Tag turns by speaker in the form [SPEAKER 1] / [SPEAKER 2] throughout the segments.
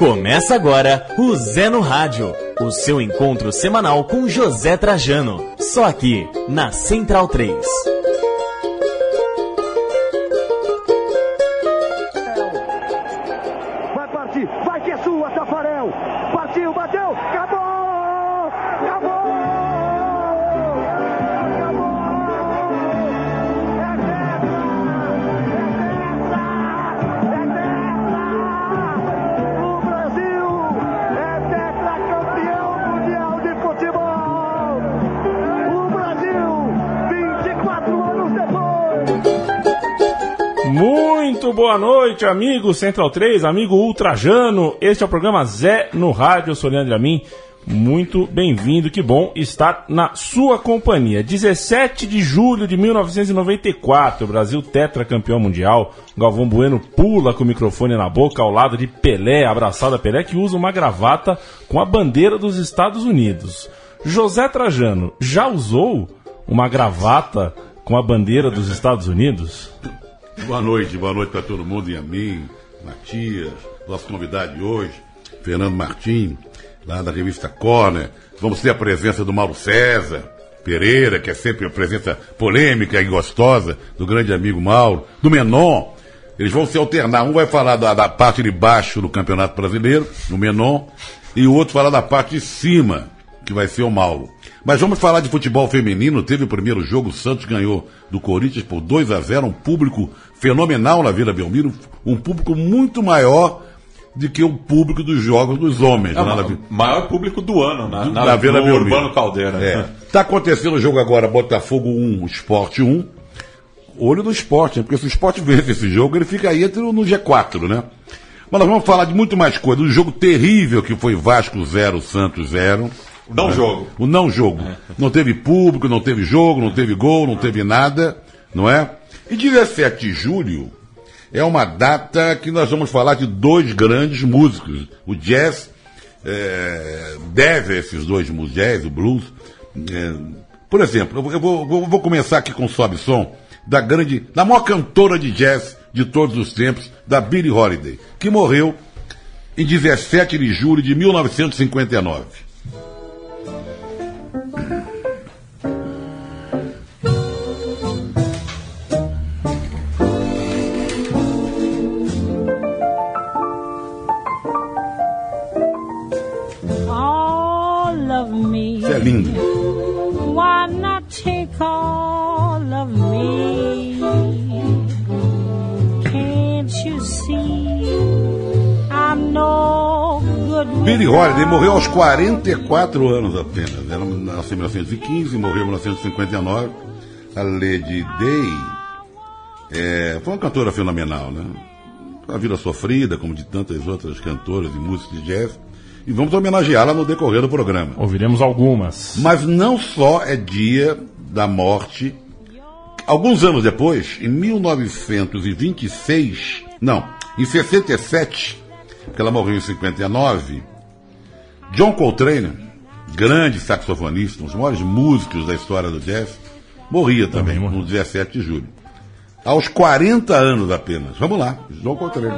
[SPEAKER 1] Começa agora o Zé no Rádio, o seu encontro semanal com José Trajano, só aqui na Central 3.
[SPEAKER 2] Vai partir, vai que é sua, Tafarel! Partiu, bateu, acabou! Acabou!
[SPEAKER 3] Muito boa noite, amigo Central 3, amigo Ultrajano. Este é o programa Zé no Rádio. Eu sou Leandro Amin. Muito bem-vindo, que bom estar na sua companhia. 17 de julho de 1994, Brasil tetracampeão mundial. Galvão Bueno pula com o microfone na boca ao lado de Pelé, abraçado a Pelé, que usa uma gravata com a bandeira dos Estados Unidos. José Trajano já usou uma gravata com a bandeira dos Estados Unidos?
[SPEAKER 4] Boa noite para todo mundo e a mim, Matias, nosso convidado de hoje, Fernando Martim, lá da revista Corner. Vamos ter a presença do Mauro César Pereira, que é sempre uma presença polêmica e gostosa, do grande amigo Mauro, do Menon. Eles vão se alternar, um vai falar da parte de baixo do Campeonato Brasileiro, no Menon, e o outro falar da parte de cima, que vai ser o Mauro. Mas vamos falar de futebol feminino. Teve o primeiro jogo, o Santos ganhou do Corinthians por 2-0, um público fenomenal na Vila Belmiro, um público muito maior do que o público dos jogos dos homens.
[SPEAKER 5] Maior público do ano,
[SPEAKER 4] na Vila Belmiro.
[SPEAKER 5] Urbano Caldeira.
[SPEAKER 4] Está acontecendo o jogo agora, Botafogo 1, Sport 1. Olho do Sport, né? Porque se o Sport vence esse jogo, ele fica aí no G4, né? Mas nós vamos falar de muito mais coisa. Um jogo terrível que foi Vasco 0, Santos 0. O não jogo. Não teve público, não teve jogo, não teve gol, não teve nada, não é? E 17 de julho é uma data que nós vamos falar de dois grandes músicos. O jazz deve a esses dois músicos, jazz, o blues. Por exemplo, eu vou começar aqui com o Sobe Som da maior cantora de jazz de todos os tempos, da Billie Holiday, que morreu em 17 de julho de 1959. Isso é lindo.
[SPEAKER 6] Why not take all of me? Can't you see I'm no good?
[SPEAKER 4] Billie Holiday morreu aos 44 anos apenas. Ela nasceu em 1915 e morreu em 1959. A Lady Day foi uma cantora fenomenal, né? Uma vida sofrida, como de tantas outras cantoras e músicos de jazz. E vamos homenageá-la no decorrer do programa.
[SPEAKER 3] Ouviremos algumas.
[SPEAKER 4] Mas não só é dia da morte. Alguns anos depois, em 1926, em 67, porque ela morreu em 59, John Coltrane, grande saxofonista, um dos maiores músicos da história do jazz, morria também no 17 de julho. Aos 40 anos apenas. Vamos lá, John Coltrane.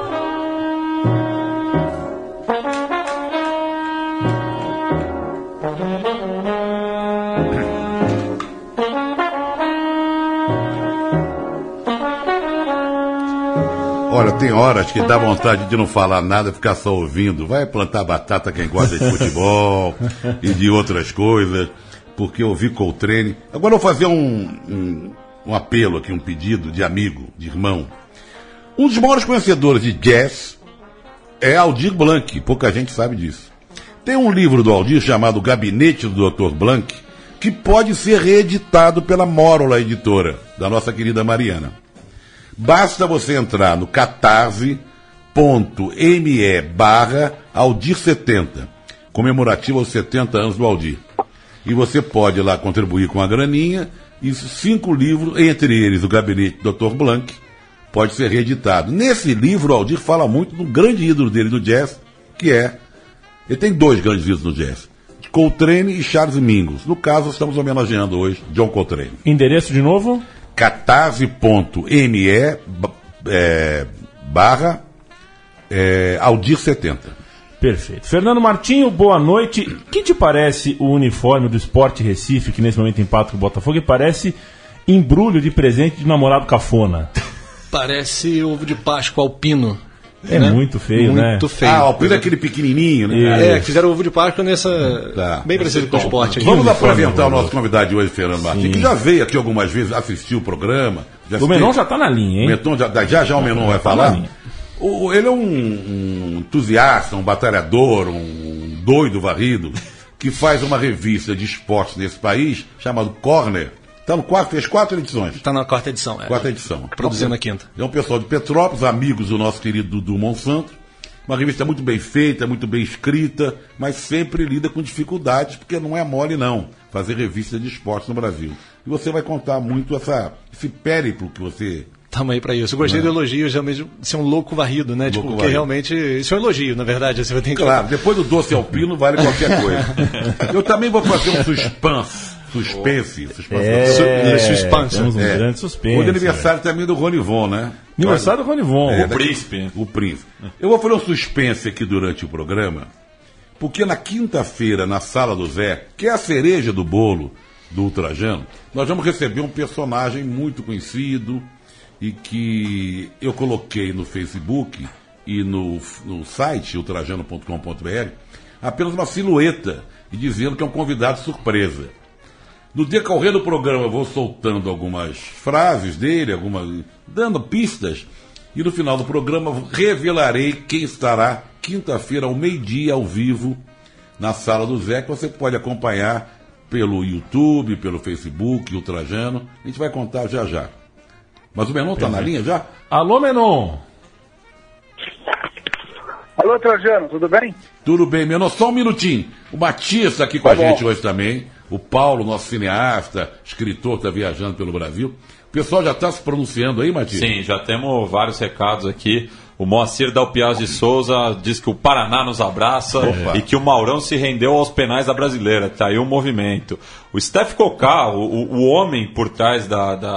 [SPEAKER 4] Olha, tem horas que dá vontade de não falar nada, ficar só ouvindo. Vai plantar batata quem gosta de futebol e de outras coisas, porque eu ouvi Coltrane. Agora eu vou fazer um apelo aqui, um pedido de amigo, de irmão. Um dos maiores conhecedores de jazz é Aldir Blanc, pouca gente sabe disso. Tem um livro do Aldir chamado Gabinete do Dr. Blanc, que pode ser reeditado pela Mórola Editora, da nossa querida Mariana. Basta você entrar no catarse.me/Aldir70, comemorativo aos 70 anos do Aldir. E você pode lá contribuir com a graninha, e 5 livros, entre eles o Gabinete do Dr. Blanc, pode ser reeditado. Nesse livro, o Aldir fala muito do grande ídolo dele do jazz, que é... Ele tem 2 grandes ídolos do jazz, Coltrane e Charles Mingus. No caso, estamos homenageando hoje John Coltrane.
[SPEAKER 3] Endereço de novo?
[SPEAKER 4] catarse.me Aldir 70.
[SPEAKER 3] Perfeito. Fernando Martinho, boa noite. Que te parece o uniforme do Sport Recife, que nesse momento empata com o Botafogo, e parece embrulho de presente de namorado cafona?
[SPEAKER 7] Parece ovo de Páscoa alpino.
[SPEAKER 3] É, né? Muito feio, né?
[SPEAKER 7] Muito feio.
[SPEAKER 4] Ah, alpino é aquele pequenininho, né?
[SPEAKER 7] Fizeram ovo de Páscoa nessa...
[SPEAKER 4] Tá.
[SPEAKER 7] Bem parecido com o Sport.
[SPEAKER 4] Vamos apresentar o nosso convidado de hoje, Fernando Martins, que já veio aqui algumas vezes, assistiu o programa.
[SPEAKER 3] O Menon já está na linha, hein?
[SPEAKER 4] Já o Menon vai falar. Ele é um entusiasta, um batalhador, um doido varrido, que faz uma revista de esportes nesse país, chamado Corner. Fez 4 edições. Está
[SPEAKER 7] na 4ª edição.
[SPEAKER 4] Quarta edição.
[SPEAKER 7] Produzindo a 5ª.
[SPEAKER 4] É um pessoal de Petrópolis, amigos do nosso querido Dudu Monsanto. Uma revista muito bem feita, muito bem escrita, mas sempre lida com dificuldades, porque não é mole, não, fazer revista de esportes no Brasil. E você vai contar muito esse périplo que você...
[SPEAKER 7] Estamos aí para isso. Eu gostei do elogio, já mesmo de ser um louco varrido, né? Louco porque realmente isso é um elogio, na verdade. Você vai ter que...
[SPEAKER 4] Claro, depois do doce alpino vale qualquer coisa. Eu também vou fazer um suspense. Suspense.
[SPEAKER 3] Temos um grande suspense.
[SPEAKER 4] Hoje é aniversário também do Ronivon, né?
[SPEAKER 3] Aniversário do Ronivon.
[SPEAKER 5] O príncipe.
[SPEAKER 4] Eu vou fazer um suspense aqui durante o programa, porque na quinta-feira, na Sala do Zé, que é a cereja do bolo do Ultrajano, nós vamos receber um personagem muito conhecido e que eu coloquei no Facebook e no site ultrajano.com.br apenas uma silhueta e dizendo que é um convidado surpresa. No decorrer do programa eu vou soltando algumas frases dele, dando pistas, e no final do programa revelarei quem estará quinta-feira ao meio-dia ao vivo na Sala do Zé, que você pode acompanhar pelo YouTube, pelo Facebook, Ultrajano. A gente vai contar já já. Mas o Menon está na linha já?
[SPEAKER 3] Alô, Menon!
[SPEAKER 2] Alô, Trajano, tudo bem?
[SPEAKER 4] Tudo bem, Menon. Só um minutinho. O Matias está aqui com a gente hoje também. O Paulo, nosso cineasta, escritor, está viajando pelo Brasil. O pessoal já está se pronunciando aí, Matias?
[SPEAKER 5] Sim, já temos vários recados aqui. O Moacir Dalpiaz de Souza diz que o Paraná nos abraça e que o Maurão se rendeu aos penais da Brasileira. Está aí o movimento. O Steph Cocá, o homem por trás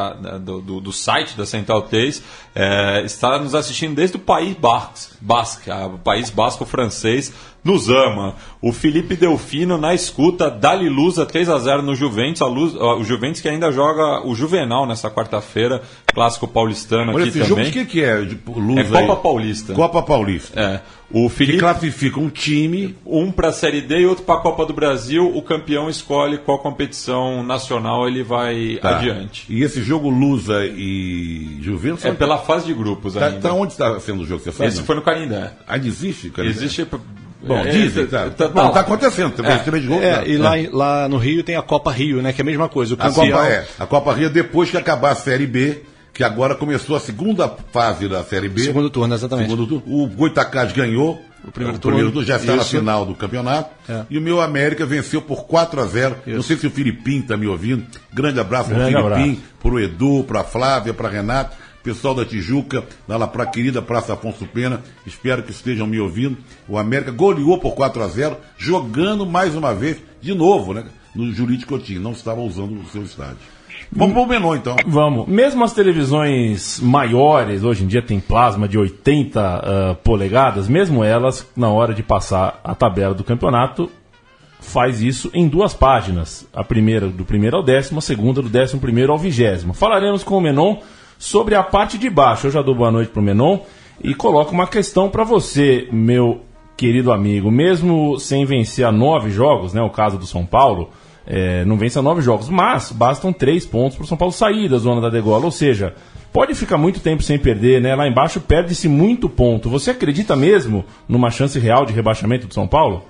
[SPEAKER 5] do site da Central 3, está nos assistindo desde o País Basco, o País Basco francês, nos ama. O Felipe Delfino na escuta, dá-lhe Lusa 3-0 no Juventus. O Juventus que ainda joga o Juvenal nessa quarta-feira, clássico paulistano.
[SPEAKER 4] Olha,
[SPEAKER 5] aqui
[SPEAKER 4] esse
[SPEAKER 5] também.
[SPEAKER 4] Jogo, o que é? Lusa
[SPEAKER 5] É Copa Paulista.
[SPEAKER 4] Copa Paulista.
[SPEAKER 5] O Felipe
[SPEAKER 4] que classifica um time.
[SPEAKER 5] Um para a Série D e outro para a Copa do Brasil. O campeão escolhe qual competição nacional ele vai adiante.
[SPEAKER 4] E esse jogo Lusa e Juventus?
[SPEAKER 5] É pela fase de grupos ainda.
[SPEAKER 4] Tá onde está sendo o jogo? Você sabe?
[SPEAKER 5] Esse foi no Canindé.
[SPEAKER 4] Ainda existe? Canindé?
[SPEAKER 5] Existe...
[SPEAKER 4] Bom, dizem, tá acontecendo.
[SPEAKER 7] E lá no Rio tem a Copa Rio, né? Que é a mesma coisa.
[SPEAKER 4] A Copa Rio, depois que acabar a Série B, que agora começou a segunda fase da Série B.
[SPEAKER 7] Segundo turno, exatamente.
[SPEAKER 4] O Goitacás ganhou. O primeiro turno já está na final do campeonato. E o meu América venceu por 4-0. Não sei se o Filipinho está me ouvindo. Grande abraço para o Filipinho, para o Edu, para a Flávia, para a Renata. Pessoal da Tijuca, lá para a querida Praça Afonso Pena, espero que estejam me ouvindo. O América goleou por 4-0, jogando mais uma vez, de novo, né, no Jurite Coutinho. Não estava usando o seu estádio. Vamos para o Menon, então.
[SPEAKER 3] Vamos. Mesmo as televisões maiores, hoje em dia tem plasma de 80 polegadas, mesmo elas, na hora de passar a tabela do campeonato, faz isso em 2 páginas. A primeira do 1º ao 10º, a segunda do 11º ao 20º. Falaremos com o Menon sobre a parte de baixo. Eu já dou boa noite para o Menon e coloco uma questão para você, meu querido amigo. Mesmo sem vencer a 9 jogos, né, o caso do São Paulo, não vence a 9 jogos, mas bastam 3 pontos para o São Paulo sair da zona da degola. Ou seja, pode ficar muito tempo sem perder, né? Lá embaixo perde-se muito ponto. Você acredita mesmo numa chance real de rebaixamento do São Paulo?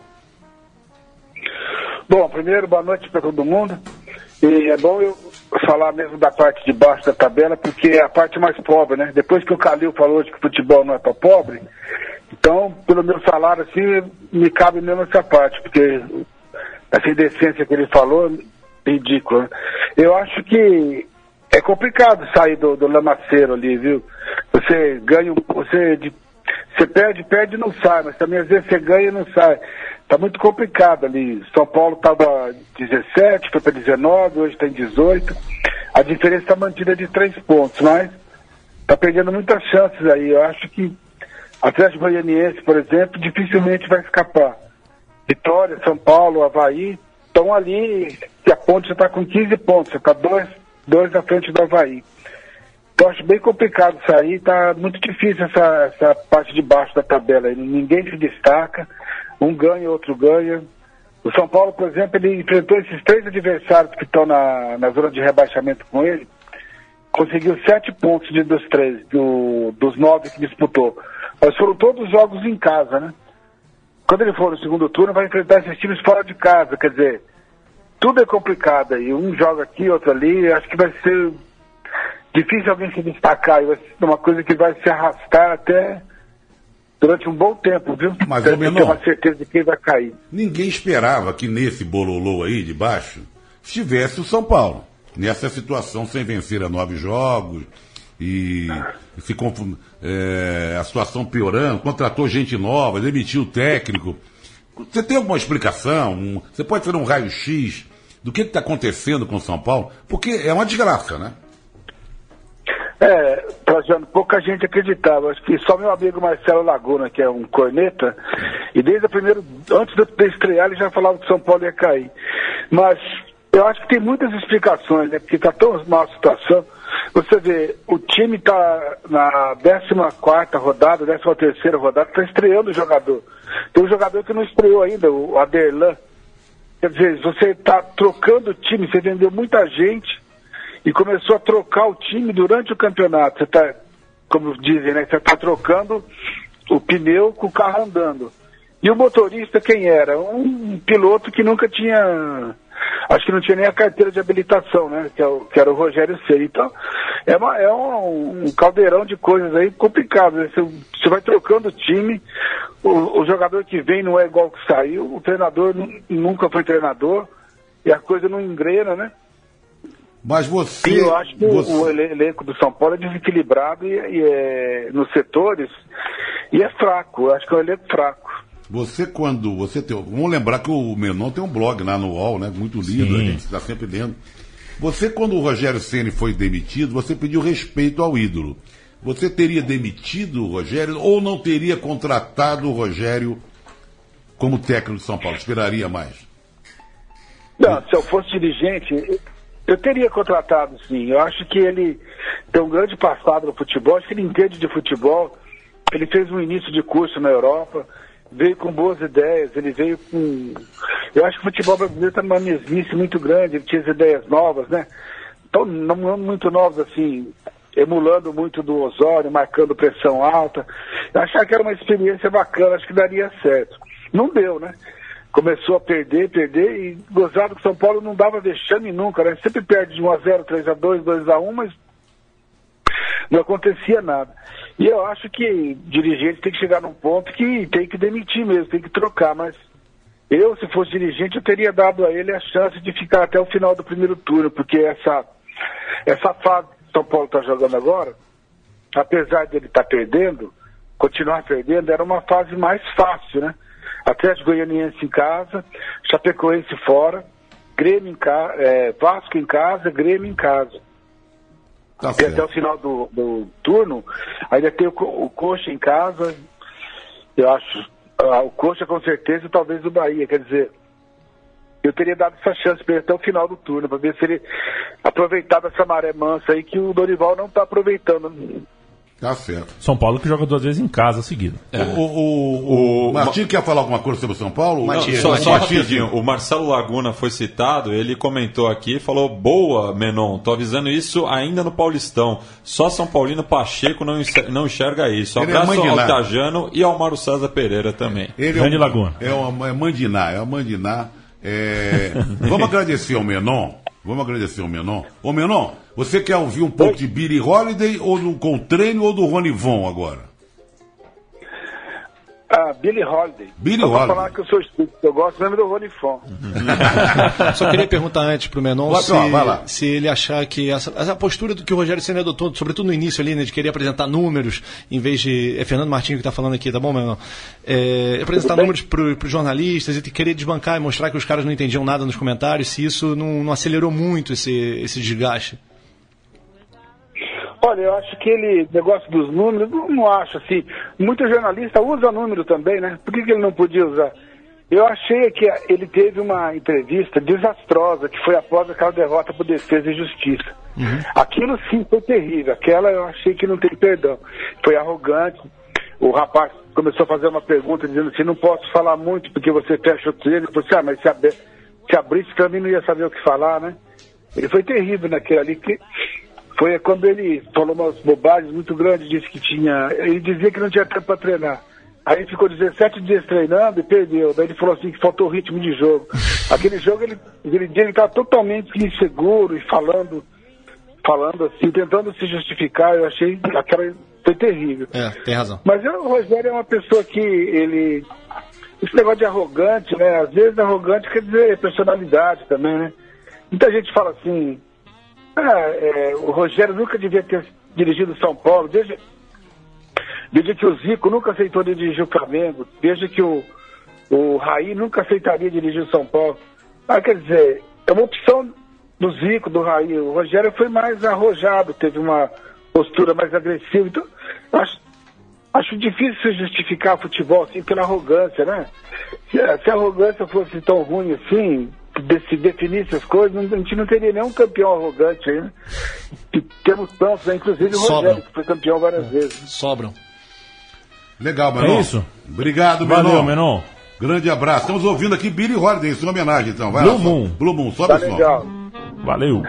[SPEAKER 2] Bom, primeiro, boa noite para todo mundo. E é bom eu falar mesmo da parte de baixo da tabela, porque é a parte mais pobre, né? Depois que o Calil falou de que o futebol não é para pobre, então, pelo meu salário, assim, me cabe mesmo essa parte, porque essa indecência que ele falou é ridícula, né? Eu acho que é complicado sair do lamaceiro ali, viu? Você ganha, você perde e não sai, mas também às vezes você ganha e não sai. Tá muito complicado ali. São Paulo estava 17, foi para 19, hoje tem 18. A diferença está mantida de 3 pontos, mas tá perdendo muitas chances aí. Eu acho que Atlético Goianiense, por exemplo, dificilmente vai escapar. Vitória, São Paulo, Avaí, estão ali, e a Ponte já está com 15 pontos, já está dois à frente do Avaí. Então acho bem complicado sair, está muito difícil essa parte de baixo da tabela. Ninguém se destaca, um ganha, outro ganha. O São Paulo, por exemplo, ele enfrentou esses 3 adversários que estão na zona de rebaixamento com ele, conseguiu 7 pontos dos 3, dos 9 que disputou. Mas foram todos jogos em casa, né? Quando ele for no segundo turno, vai enfrentar esses times fora de casa, quer dizer, tudo é complicado aí, um joga aqui, outro ali, acho que vai ser difícil alguém se destacar, vai ser uma coisa que vai se arrastar até durante um bom tempo, viu?
[SPEAKER 4] Mas
[SPEAKER 2] tem uma certeza de quem vai cair.
[SPEAKER 4] Ninguém esperava que nesse bololô aí de baixo estivesse o São Paulo, nessa situação sem vencer a 9 jogos e a situação piorando, contratou gente nova, demitiu o técnico. Você tem alguma explicação? Você pode fazer um raio-x do que está acontecendo com o São Paulo? Porque é uma desgraça, né?
[SPEAKER 2] Trajano, pouca gente acreditava. Acho que só meu amigo Marcelo Laguna, que é um corneta, e desde antes de estrear, ele já falava que o São Paulo ia cair. Mas eu acho que tem muitas explicações, né? Porque está tão mal a situação. Você vê, o time está na 14ª rodada, 13ª rodada, está estreando o jogador. Tem um jogador que não estreou ainda, o Aderlan. Quer dizer, você está trocando o time, você vendeu muita gente e começou a trocar o time durante o campeonato. Você está, como dizem, né? Você está trocando o pneu com o carro andando. E o motorista quem era? Um piloto que nunca tinha... Acho que não tinha nem a carteira de habilitação, né? Que era o Rogério Ceni. Então, é um caldeirão de coisas aí complicado, né? Você vai trocando o time, o jogador que vem não é igual que saiu, o treinador nunca foi treinador, e a coisa não engrena, né?
[SPEAKER 4] Mas você...
[SPEAKER 2] E eu acho que o elenco do São Paulo é desequilibrado nos setores, e é fraco. Eu acho que é um elenco fraco.
[SPEAKER 4] Vamos lembrar que o Menon tem um blog lá no UOL, né? Muito lido, a gente está sempre lendo. Você, quando o Rogério Ceni foi demitido, você pediu respeito ao ídolo. Você teria demitido o Rogério ou não teria contratado o Rogério como técnico de São Paulo? Esperaria mais?
[SPEAKER 2] Não, se eu fosse dirigente, eu teria contratado, sim. Eu acho que ele tem um grande passado no futebol, acho que ele entende de futebol. Ele fez um início de curso na Europa, veio com boas ideias, ele veio com... Eu acho que o futebol brasileiro está numa mesmice muito grande, ele tinha as ideias novas, né? Então, não muito novas, assim, emulando muito do Osório, marcando pressão alta. Eu achava que era uma experiência bacana, acho que daria certo. Não deu, né? Começou a perder, e gozado que o São Paulo não dava vexame nunca, né? Sempre perde de 1-0, 3-2, 2-1, mas não acontecia nada. E eu acho que dirigente tem que chegar num ponto que tem que demitir mesmo, tem que trocar, mas eu, se fosse dirigente, eu teria dado a ele a chance de ficar até o final do primeiro turno, porque essa fase que o São Paulo está jogando agora, apesar de ele estar perdendo, continuar perdendo, era uma fase mais fácil, né? Atlético Goianiense em casa, Chapecoense fora, Grêmio Vasco em casa, Grêmio em casa.
[SPEAKER 4] Tá
[SPEAKER 2] e até o final do turno, ainda tem o Coxa em casa, eu acho, o Coxa com certeza e talvez o Bahia, quer dizer, eu teria dado essa chance para ele até o final do turno, para ver se ele aproveitava essa maré mansa aí que o Dorival não está aproveitando.
[SPEAKER 4] Tá certo.
[SPEAKER 3] São Paulo que joga 2 vezes em casa seguido.
[SPEAKER 4] O Martinho quer falar alguma coisa sobre o São Paulo?
[SPEAKER 5] Só rapidinho. O Marcelo Laguna foi citado, ele comentou aqui, falou: boa, Menon, tô avisando isso ainda no Paulistão. Só São Paulino Pacheco não enxerga isso. Abraço ao Tajano e ao Mauro César Pereira também.
[SPEAKER 3] Grande Laguna.
[SPEAKER 4] É Mandiná. Vamos agradecer ao Menon. Ô Menon, você quer ouvir um pouco de Billie Holiday ou do Coltrane ou do Ronivon agora?
[SPEAKER 2] Billie Holiday.
[SPEAKER 4] Vou
[SPEAKER 2] falar que eu sou espírito, eu gosto mesmo do Ronifon.
[SPEAKER 7] Só queria perguntar antes pro Menon se ele achar que essa postura do que o Rogério Ceni adotou, sobretudo no início ali, né, de querer apresentar números, em vez de... É Fernando Martins que está falando aqui, tá bom, Menon? Apresentar números pros jornalistas e querer desbancar e mostrar que os caras não entendiam nada nos comentários, se isso não acelerou muito esse desgaste.
[SPEAKER 2] Olha, eu acho que negócio dos números, não acho assim. Muito jornalista usa número também, né? Por que ele não podia usar? Eu achei que ele teve uma entrevista desastrosa, que foi após aquela derrota por Defesa e Justiça. Aquilo sim foi terrível. Aquela eu achei que não tem perdão. Foi arrogante. O rapaz começou a fazer uma pergunta dizendo assim, não posso falar muito porque você fecha o treino. Eu falei assim, mas se abrisse pra mim não ia saber o que falar, né? Ele foi terrível naquele ali, que foi quando ele falou umas bobagens muito grandes, disse que ele dizia que não tinha tempo para treinar. Aí ele ficou 17 dias treinando e perdeu. Daí ele falou assim que faltou ritmo de jogo. Aquele jogo, aquele dia ele estava totalmente inseguro e falando assim, tentando se justificar. Eu achei que aquela foi terrível.
[SPEAKER 7] Tem razão.
[SPEAKER 2] Mas o Rogério é uma pessoa que esse negócio de arrogante, né? Às vezes arrogante quer dizer personalidade também, né? Muita gente fala assim, o Rogério nunca devia ter dirigido São Paulo, desde que o Zico nunca aceitou dirigir o Flamengo, desde que o Raí nunca aceitaria dirigir o São Paulo. Quer dizer, é uma opção do Zico, do Raí. O Rogério foi mais arrojado, teve uma postura mais agressiva. Então, acho difícil se justificar o futebol assim pela arrogância, né? Se a arrogância fosse tão ruim assim, se definisse as coisas, a gente não teria nenhum campeão arrogante aí, né? E temos tantos, né? Inclusive o Rogério, que foi campeão várias vezes.
[SPEAKER 7] Sobram.
[SPEAKER 4] Legal, Menon.
[SPEAKER 3] É isso?
[SPEAKER 4] Obrigado, Menon.
[SPEAKER 3] Valeu, Menon.
[SPEAKER 4] Grande abraço. Estamos ouvindo aqui Billie Holiday, em sua homenagem, então. Vai
[SPEAKER 3] Blue
[SPEAKER 4] lá,
[SPEAKER 3] Moon.
[SPEAKER 4] Blue Moon, sobe
[SPEAKER 2] Tá
[SPEAKER 4] o som.
[SPEAKER 2] legal.
[SPEAKER 3] Valeu.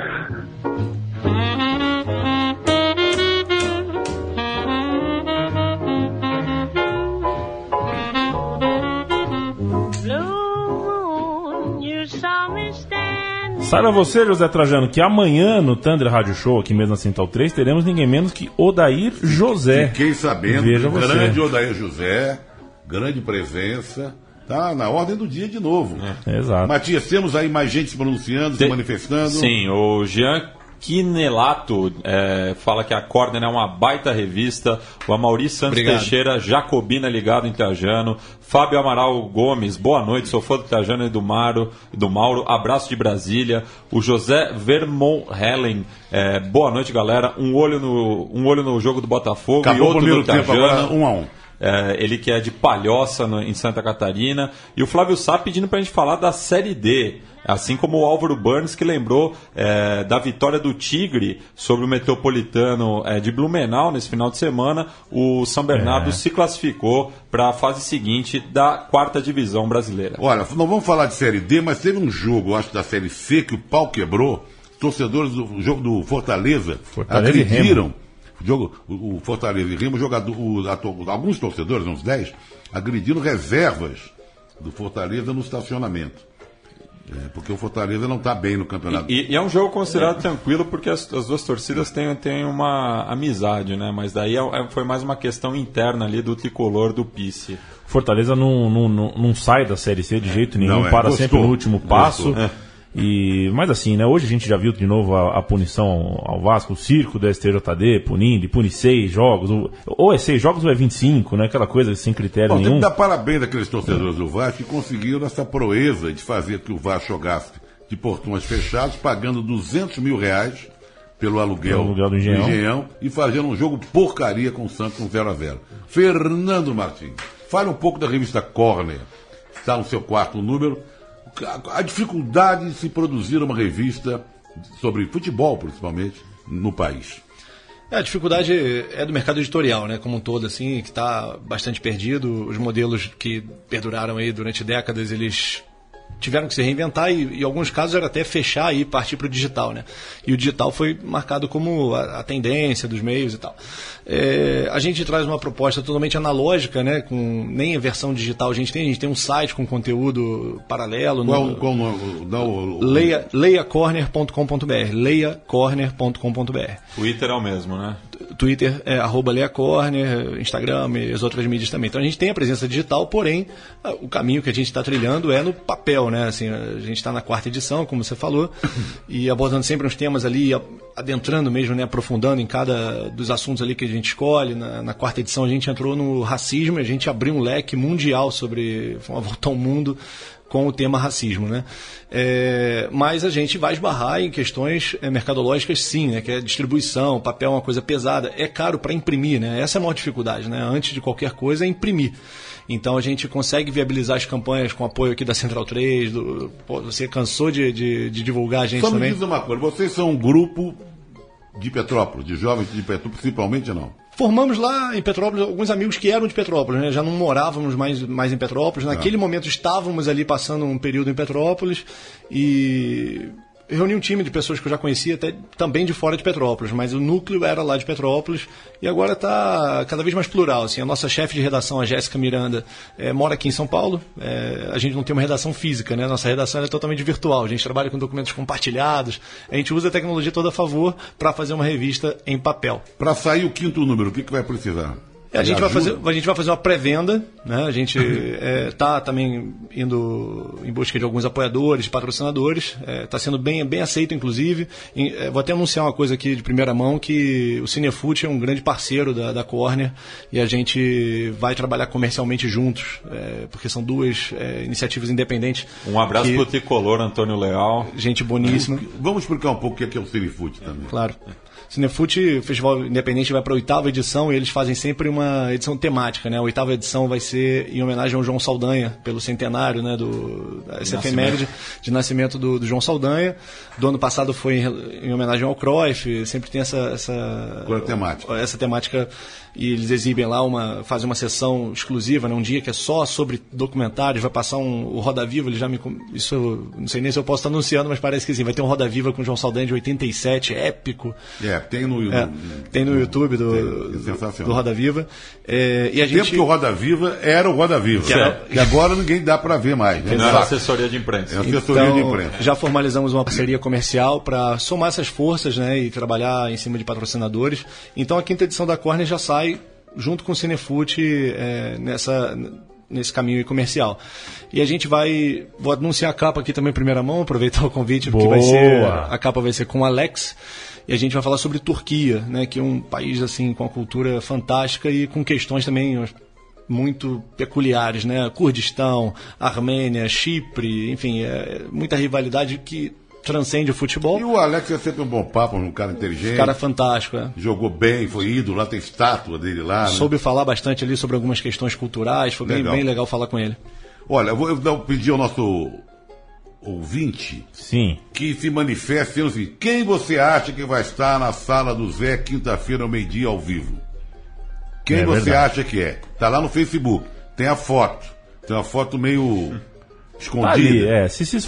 [SPEAKER 3] Saiba você, José Trajano, que amanhã no Thunder Rádio Show, aqui mesmo na Central 3, teremos ninguém menos que Odair José.
[SPEAKER 4] Fiquei sabendo,
[SPEAKER 3] Veja você.
[SPEAKER 4] Grande Odair José, grande presença, tá na ordem do dia de novo.
[SPEAKER 3] Exato.
[SPEAKER 4] Matias, temos aí mais gente se pronunciando, se manifestando.
[SPEAKER 5] Sim, o Jean Quinelato fala que a Corner é uma baita revista. O Amaury Santos Teixeira, Jacobina ligado em Trajano. Fábio Amaral Gomes, boa noite, sou fã do Trajano e do Mauro, abraço de Brasília. O José Vermont Helen, boa noite, galera. Um olho no jogo do Botafogo.
[SPEAKER 4] Acabou
[SPEAKER 5] e outro
[SPEAKER 4] o primeiro
[SPEAKER 5] do
[SPEAKER 4] tempo
[SPEAKER 5] Trajano.
[SPEAKER 4] agora, 1-1.
[SPEAKER 5] Ele que é de Palhoça, em Santa Catarina. E o Flávio Sá pedindo pra gente falar da Série D. Assim como o Álvaro Burns, que lembrou da vitória do Tigre sobre o Metropolitano de Blumenau nesse final de semana. O São Bernardo se classificou para a fase seguinte da 4ª divisão brasileira.
[SPEAKER 4] Olha, não vamos falar de Série D, mas teve um jogo, acho, da Série C, que o pau quebrou. Os torcedores do jogo do Fortaleza agrediram. O Fortaleza e Remo, alguns torcedores, uns 10, agrediram reservas do Fortaleza no estacionamento. Porque o Fortaleza não está bem no campeonato.
[SPEAKER 5] E é um jogo considerado tranquilo porque as duas torcidas têm uma amizade, né? Mas daí foi mais uma questão interna ali do tricolor do Pice.
[SPEAKER 3] Fortaleza não sai da Série C de jeito nenhum, para sempre no último passo. Mas assim, né? Hoje a gente já viu de novo a punição ao Vasco, o circo do STJD pune 6 jogos, ou é 6 jogos ou é 25, né? Aquela coisa sem critério nenhum.
[SPEAKER 4] Tem que dar parabéns àqueles torcedores do Vasco que conseguiram essa proeza de fazer que o Vasco jogasse de portões fechados, pagando R$200 mil pelo aluguel do Engenhão e fazendo um jogo porcaria com o Santos com 0-0. Fernando Martins, fale um pouco da revista Corner, está no seu quarto número. A dificuldade de se produzir uma revista sobre futebol, principalmente, no país.
[SPEAKER 7] A dificuldade é do mercado editorial, né, como um todo, assim, que está bastante perdido. Os modelos que perduraram aí durante décadas, eles tiveram que se reinventar e em alguns casos era até fechar e partir para o digital, né? E o digital foi marcado como a tendência dos meios e tal. A gente traz uma proposta totalmente analógica, né? Nem a versão digital a gente tem um site com conteúdo paralelo. leiacorner.com.br leiacorner.com.br.
[SPEAKER 5] Twitter é o mesmo, né?
[SPEAKER 7] Twitter é @leiacorner, Instagram e as outras mídias também. Então a gente tem a presença digital, porém o caminho que a gente está trilhando é no papel, né? Assim, a gente está na 4ª edição, como você falou, e abordando sempre uns temas ali, adentrando mesmo, né? Aprofundando em cada dos assuntos ali que a gente escolhe. Na 4ª edição a gente entrou no racismo, a gente abriu um leque mundial sobre uma volta ao mundo com o tema racismo, né? Mas a gente vai esbarrar em questões mercadológicas, sim, né? Que é distribuição, papel é uma coisa pesada, é caro para imprimir, né? Essa é a maior dificuldade, né? Antes de qualquer coisa é imprimir. Então a gente consegue viabilizar as campanhas com apoio aqui da Central 3, você cansou de divulgar a gente também?
[SPEAKER 4] Só me diz uma coisa, vocês são um grupo de Petrópolis, de jovens de Petrópolis, principalmente não?
[SPEAKER 7] Formamos lá em Petrópolis alguns amigos que eram de Petrópolis, né? Já não morávamos mais em Petrópolis. Naquele momento estávamos ali passando um período em Petrópolis e reuni um time de pessoas que eu já conhecia até também de fora de Petrópolis, mas o núcleo era lá de Petrópolis e agora está cada vez mais plural. Assim, a nossa chefe de redação, a Jéssica Miranda, mora aqui em São Paulo. A gente não tem uma redação física, né? Nossa redação é totalmente virtual. A gente trabalha com documentos compartilhados. A gente usa a tecnologia toda a favor para fazer uma revista em papel.
[SPEAKER 4] Para sair o 5º número, o que vai precisar?
[SPEAKER 7] A gente vai fazer uma pré-venda, né? A gente está também indo em busca de alguns apoiadores, patrocinadores. Está sendo bem aceito, inclusive. Vou até anunciar uma coisa aqui de primeira mão, que o Cinefute é um grande parceiro da Corner e a gente vai trabalhar comercialmente juntos, porque são duas iniciativas independentes.
[SPEAKER 5] Um abraço para o tricolor Antônio Leal.
[SPEAKER 7] Gente boníssima.
[SPEAKER 4] Vamos explicar um pouco o que é o Cinefute também.
[SPEAKER 7] Claro. Cinefute, Festival Independente, vai para a 8ª edição e eles fazem sempre uma edição temática, né? A 8ª edição vai ser em homenagem ao João Saldanha, pelo centenário, né, essa efeméride de nascimento do João Saldanha. Do ano passado foi em homenagem ao Cruyff, sempre tem essa temática. E eles exibem lá, fazem uma sessão exclusiva, né, um dia que é só sobre documentários, vai passar o Roda Viva, isso eu não sei nem se eu posso estar anunciando, mas parece que sim, vai ter um Roda Viva com o João Saldanha de 87, épico.
[SPEAKER 4] Tem no YouTube.
[SPEAKER 7] Tem no YouTube do Roda Viva. E a gente...
[SPEAKER 4] Tempo que o Roda Viva era o Roda Viva. Que agora ninguém dá para ver mais. Né?
[SPEAKER 5] Não era assessoria de imprensa.
[SPEAKER 7] Já formalizamos uma parceria comercial para somar essas forças, né, e trabalhar em cima de patrocinadores. Então a 5ª edição da Corner já sai junto com o Cinefute nesse caminho comercial. E a gente vou anunciar a capa aqui também em primeira mão, aproveitar o convite, porque a capa vai ser com o Alex, e a gente vai falar sobre Turquia, né, que é um país assim com uma cultura fantástica e com questões também muito peculiares, né? Kurdistão, Armênia, Chipre, enfim, muita rivalidade que transcende o futebol.
[SPEAKER 4] E o Alex é sempre um bom papo, um cara inteligente.
[SPEAKER 7] Cara fantástico, Jogou
[SPEAKER 4] bem, foi ídolo, lá tem estátua dele lá.
[SPEAKER 7] Soube falar bastante ali sobre algumas questões culturais, foi bem legal falar com ele.
[SPEAKER 4] Olha, eu vou pedir ao nosso ouvinte que se manifeste dizendo assim, quem você acha que vai estar na sala do Zé quinta-feira ao meio-dia ao vivo? Quem você acha que é? Tá lá no Facebook, tem a foto. Tem uma foto meio... escondida.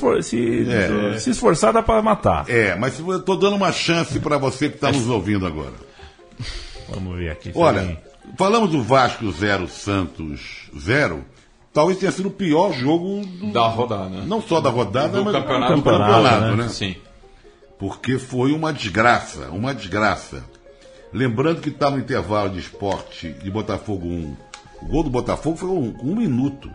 [SPEAKER 3] Se esforçar dá pra matar.
[SPEAKER 4] Mas eu tô dando uma chance pra você que tá nos ouvindo agora.
[SPEAKER 3] Vamos ver aqui.
[SPEAKER 4] Olha, falamos do Vasco 0, Santos 0. Talvez tenha sido o pior jogo
[SPEAKER 5] da rodada.
[SPEAKER 4] Não só da rodada, mas do
[SPEAKER 5] campeonato,
[SPEAKER 4] né?
[SPEAKER 5] Sim.
[SPEAKER 4] Porque foi uma desgraça. Lembrando que tá no intervalo de Esporte de Botafogo 1. O gol do Botafogo foi um minuto.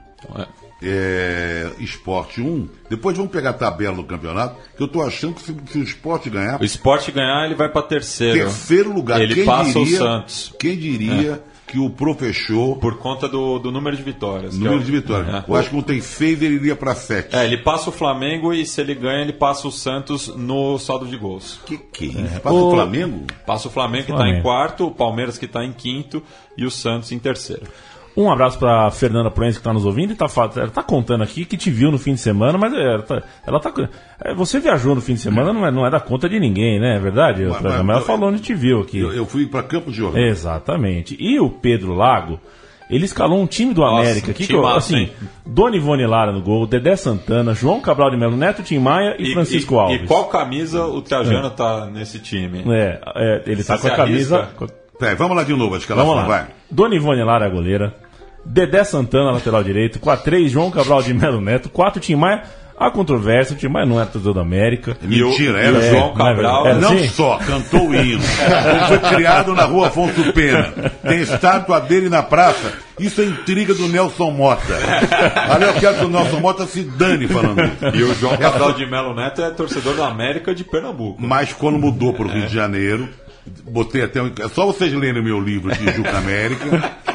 [SPEAKER 4] Esporte 1. Depois vamos pegar a tabela do campeonato, que eu estou achando que se o Esporte ganhar...
[SPEAKER 5] O Esporte ganhar, ele vai para terceiro
[SPEAKER 4] lugar.
[SPEAKER 5] Ele passa o Santos.
[SPEAKER 4] Quem diria que o Pro fechou...
[SPEAKER 5] Por conta do número de vitórias.
[SPEAKER 4] Eu acho que não tem 6, ele iria para 7.
[SPEAKER 5] Ele passa o Flamengo e se ele ganha, ele passa o Santos no saldo de gols.
[SPEAKER 4] Que é isso? Passa o Flamengo?
[SPEAKER 5] Passa o Flamengo que está em quarto, o Palmeiras que está em quinto e o Santos em terceiro.
[SPEAKER 3] Um abraço pra Fernanda Proença que tá nos ouvindo e ela tá contando aqui que te viu no fim de semana, mas você viajou no fim de semana, não é da conta de ninguém, né? É verdade? Ela falou onde te viu aqui.
[SPEAKER 4] Eu fui pra Campos de Jordão.
[SPEAKER 3] Exatamente. E o Pedro Lago, ele escalou um time do América aqui, Dona Ivone Lara no gol, Dedé Santana, João Cabral de Melo Neto, Tim Maia e Francisco Alves.
[SPEAKER 5] E qual camisa o Trajano tá nesse time?
[SPEAKER 3] Ele tá com a camisa...
[SPEAKER 4] Vamos lá de novo, acho que ela vai.
[SPEAKER 3] Dona Ivone Lara, a goleira. Dedé Santana, lateral direito. Com a 3, João Cabral de Melo Neto. 4, Tim Maia. A controvérsia, o Tim Maia não é torcedor da América.
[SPEAKER 4] Mentira, era
[SPEAKER 5] João Cabral.
[SPEAKER 4] Não só, cantou o hino. Ele foi criado na rua Afonso Pena. Tem estátua dele na praça. Isso é intriga do Nelson Mota. Ali eu quero que o Nelson Mota se dane falando isso.
[SPEAKER 5] E o João Cabral de Melo Neto é torcedor da América de Pernambuco.
[SPEAKER 4] Mas quando mudou para o Rio de Janeiro, botei até é só vocês lerem o meu livro de Juca América.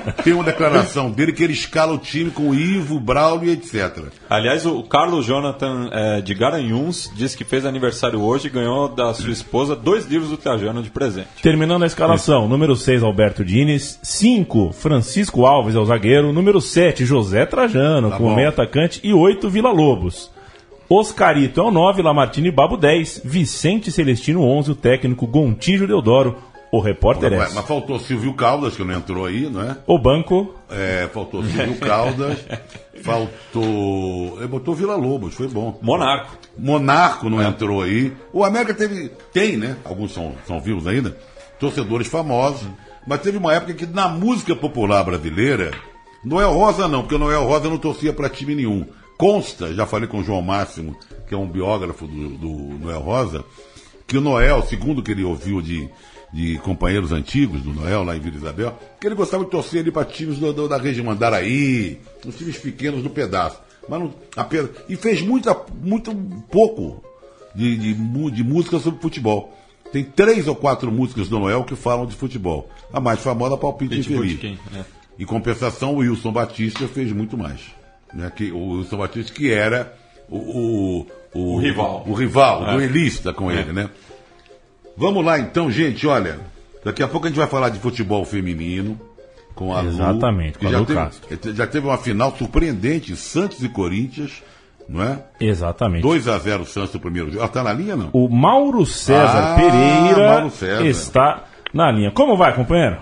[SPEAKER 4] tem uma declaração dele que ele escala o time com o Ivo, Braulio e etc.
[SPEAKER 5] Aliás, o Carlos Jonathan de Garanhuns disse que fez aniversário hoje e ganhou da sua esposa 2 livros do Trajano de presente.
[SPEAKER 3] Terminando a escalação, número 6, Alberto Diniz, 5, Francisco Alves é o zagueiro, número 7, José Trajano,
[SPEAKER 4] Tá
[SPEAKER 3] como
[SPEAKER 4] bom.
[SPEAKER 3] meio atacante, e 8, Vila Lobos. Oscarito é o 9, Lamartine Babo 10, Vicente Celestino 11, o técnico Gontijo Deodoro, o repórter é.
[SPEAKER 4] Mas faltou Silvio Caldas, que não entrou aí, não é?
[SPEAKER 3] O banco,
[SPEAKER 4] Faltou Silvio Caldas, faltou... Ele botou Vila Lobos, foi bom. Monarco não entrou aí. O América tem, né? Alguns são vivos ainda, torcedores famosos, mas teve uma época que na música popular brasileira, Noel Rosa não, porque o Noel Rosa não torcia para time nenhum. Consta, já falei com o João Máximo, que é um biógrafo do Noel Rosa, que o Noel, segundo o que ele ouviu de companheiros antigos do Noel, lá em Vila Isabel, que ele gostava de torcer ali para times da região Andaraí, os times pequenos do pedaço. Mas não, e fez muito pouco de música sobre futebol. Tem 3 ou 4 músicas do Noel que falam de futebol. A mais famosa, Palpite Infeliz. Em compensação, o Wilson Batista fez muito mais. Né? O Wilson Batista, que era o
[SPEAKER 5] rival.
[SPEAKER 4] O rival, o duelista com ele, né? Vamos lá então, gente, olha, daqui a pouco a gente vai falar de futebol feminino com a Lu.
[SPEAKER 3] Exatamente, com a Lu Castro.
[SPEAKER 4] Já teve uma final surpreendente, Santos e Corinthians, não é?
[SPEAKER 3] Exatamente.
[SPEAKER 4] 2-0 Santos no primeiro jogo. Ela está na linha, não?
[SPEAKER 3] O Mauro César Pereira
[SPEAKER 4] Mauro César.
[SPEAKER 3] está na linha. Como vai, companheiro?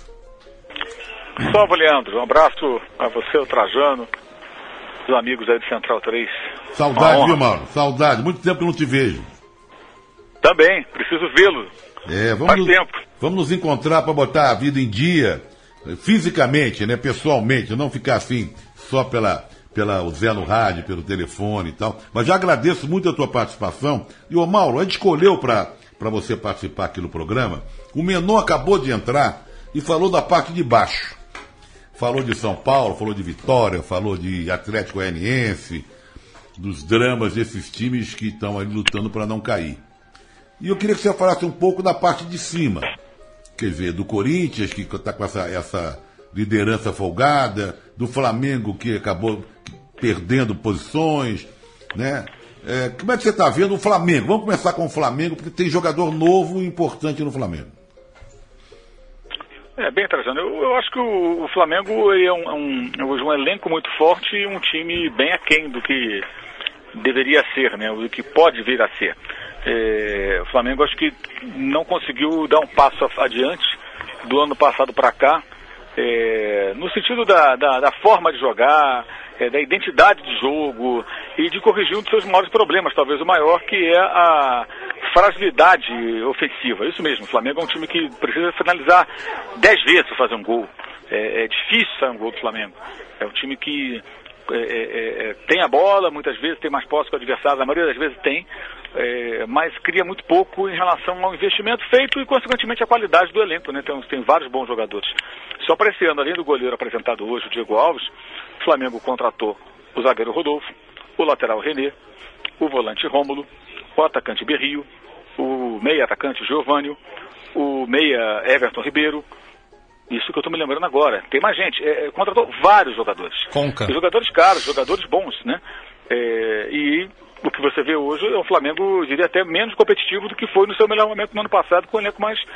[SPEAKER 8] Salve, Leandro. Um abraço a você, o Trajano, os amigos aí do Central 3.
[SPEAKER 4] Saudade, viu, Mauro? Saudade. Muito tempo que eu não te vejo.
[SPEAKER 8] Também, preciso vê-lo. Faz tempo.
[SPEAKER 4] Vamos nos encontrar para botar a vida em dia, fisicamente, né, pessoalmente, não ficar assim só pela o Zé no rádio, pelo telefone e tal. Mas já agradeço muito a tua participação. E, ô Mauro, a gente escolheu para você participar aqui no programa. O Menor acabou de entrar e falou da parte de baixo. Falou de São Paulo, falou de Vitória, falou de Atlético Goianiense, dos dramas desses times que estão ali lutando para não cair. E eu queria que você falasse um pouco da parte de cima. Quer dizer, do Corinthians, que está com essa liderança folgada, do Flamengo, que acabou perdendo posições, né? Como é que você está vendo o Flamengo? Vamos começar com o Flamengo, porque tem jogador novo e importante no Flamengo.
[SPEAKER 8] Bem, Trajano, eu acho que o Flamengo é um elenco muito forte e um time bem aquém do que deveria ser, né? Do que pode vir a ser. O Flamengo acho que não conseguiu dar um passo adiante do ano passado para cá, no sentido da forma de jogar, da identidade de jogo e de corrigir um dos seus maiores problemas, talvez o maior, que é a fragilidade ofensiva. Isso mesmo, o Flamengo é um time que precisa finalizar 10 vezes para fazer um gol. É difícil sair um gol do Flamengo. É um time que tem a bola, muitas vezes tem mais posse que o adversário, a maioria das vezes tem, mas cria muito pouco em relação ao investimento feito e, consequentemente, a qualidade do elenco, né? Tem vários bons jogadores. Só para esse ano, além do goleiro apresentado hoje, o Diego Alves, o Flamengo contratou o zagueiro Rodolfo, o lateral René, o volante Rômulo, o atacante Berrio, o meia atacante Giovânio, o meia Everton Ribeiro. Isso que eu estou me lembrando agora. Tem mais gente. Contratou vários jogadores.
[SPEAKER 7] Conca.
[SPEAKER 8] Jogadores caros, jogadores bons, né? E o que você vê hoje é um Flamengo, eu diria, até menos competitivo do que foi no seu melhor momento no ano passado, com um elenco mais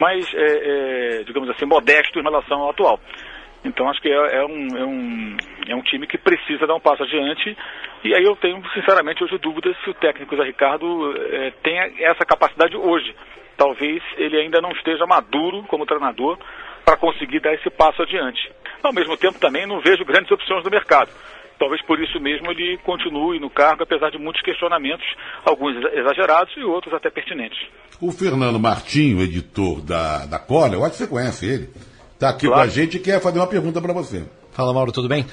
[SPEAKER 8] digamos assim, modesto em relação ao atual. Então acho que é um time que precisa dar um passo adiante. E aí eu tenho, sinceramente, hoje dúvidas se o técnico Zé Ricardo tenha essa capacidade hoje. Talvez ele ainda não esteja maduro como treinador para conseguir dar esse passo adiante. Ao mesmo tempo, também não vejo grandes opções no mercado. Talvez por isso mesmo ele continue no cargo, apesar de muitos questionamentos, alguns exagerados e outros até pertinentes.
[SPEAKER 4] O Fernando Martinho, editor da Corner, eu acho que você conhece ele, está aqui
[SPEAKER 8] claro.
[SPEAKER 4] Com a gente e quer fazer uma pergunta para você.
[SPEAKER 7] Fala, Mauro, tudo bem?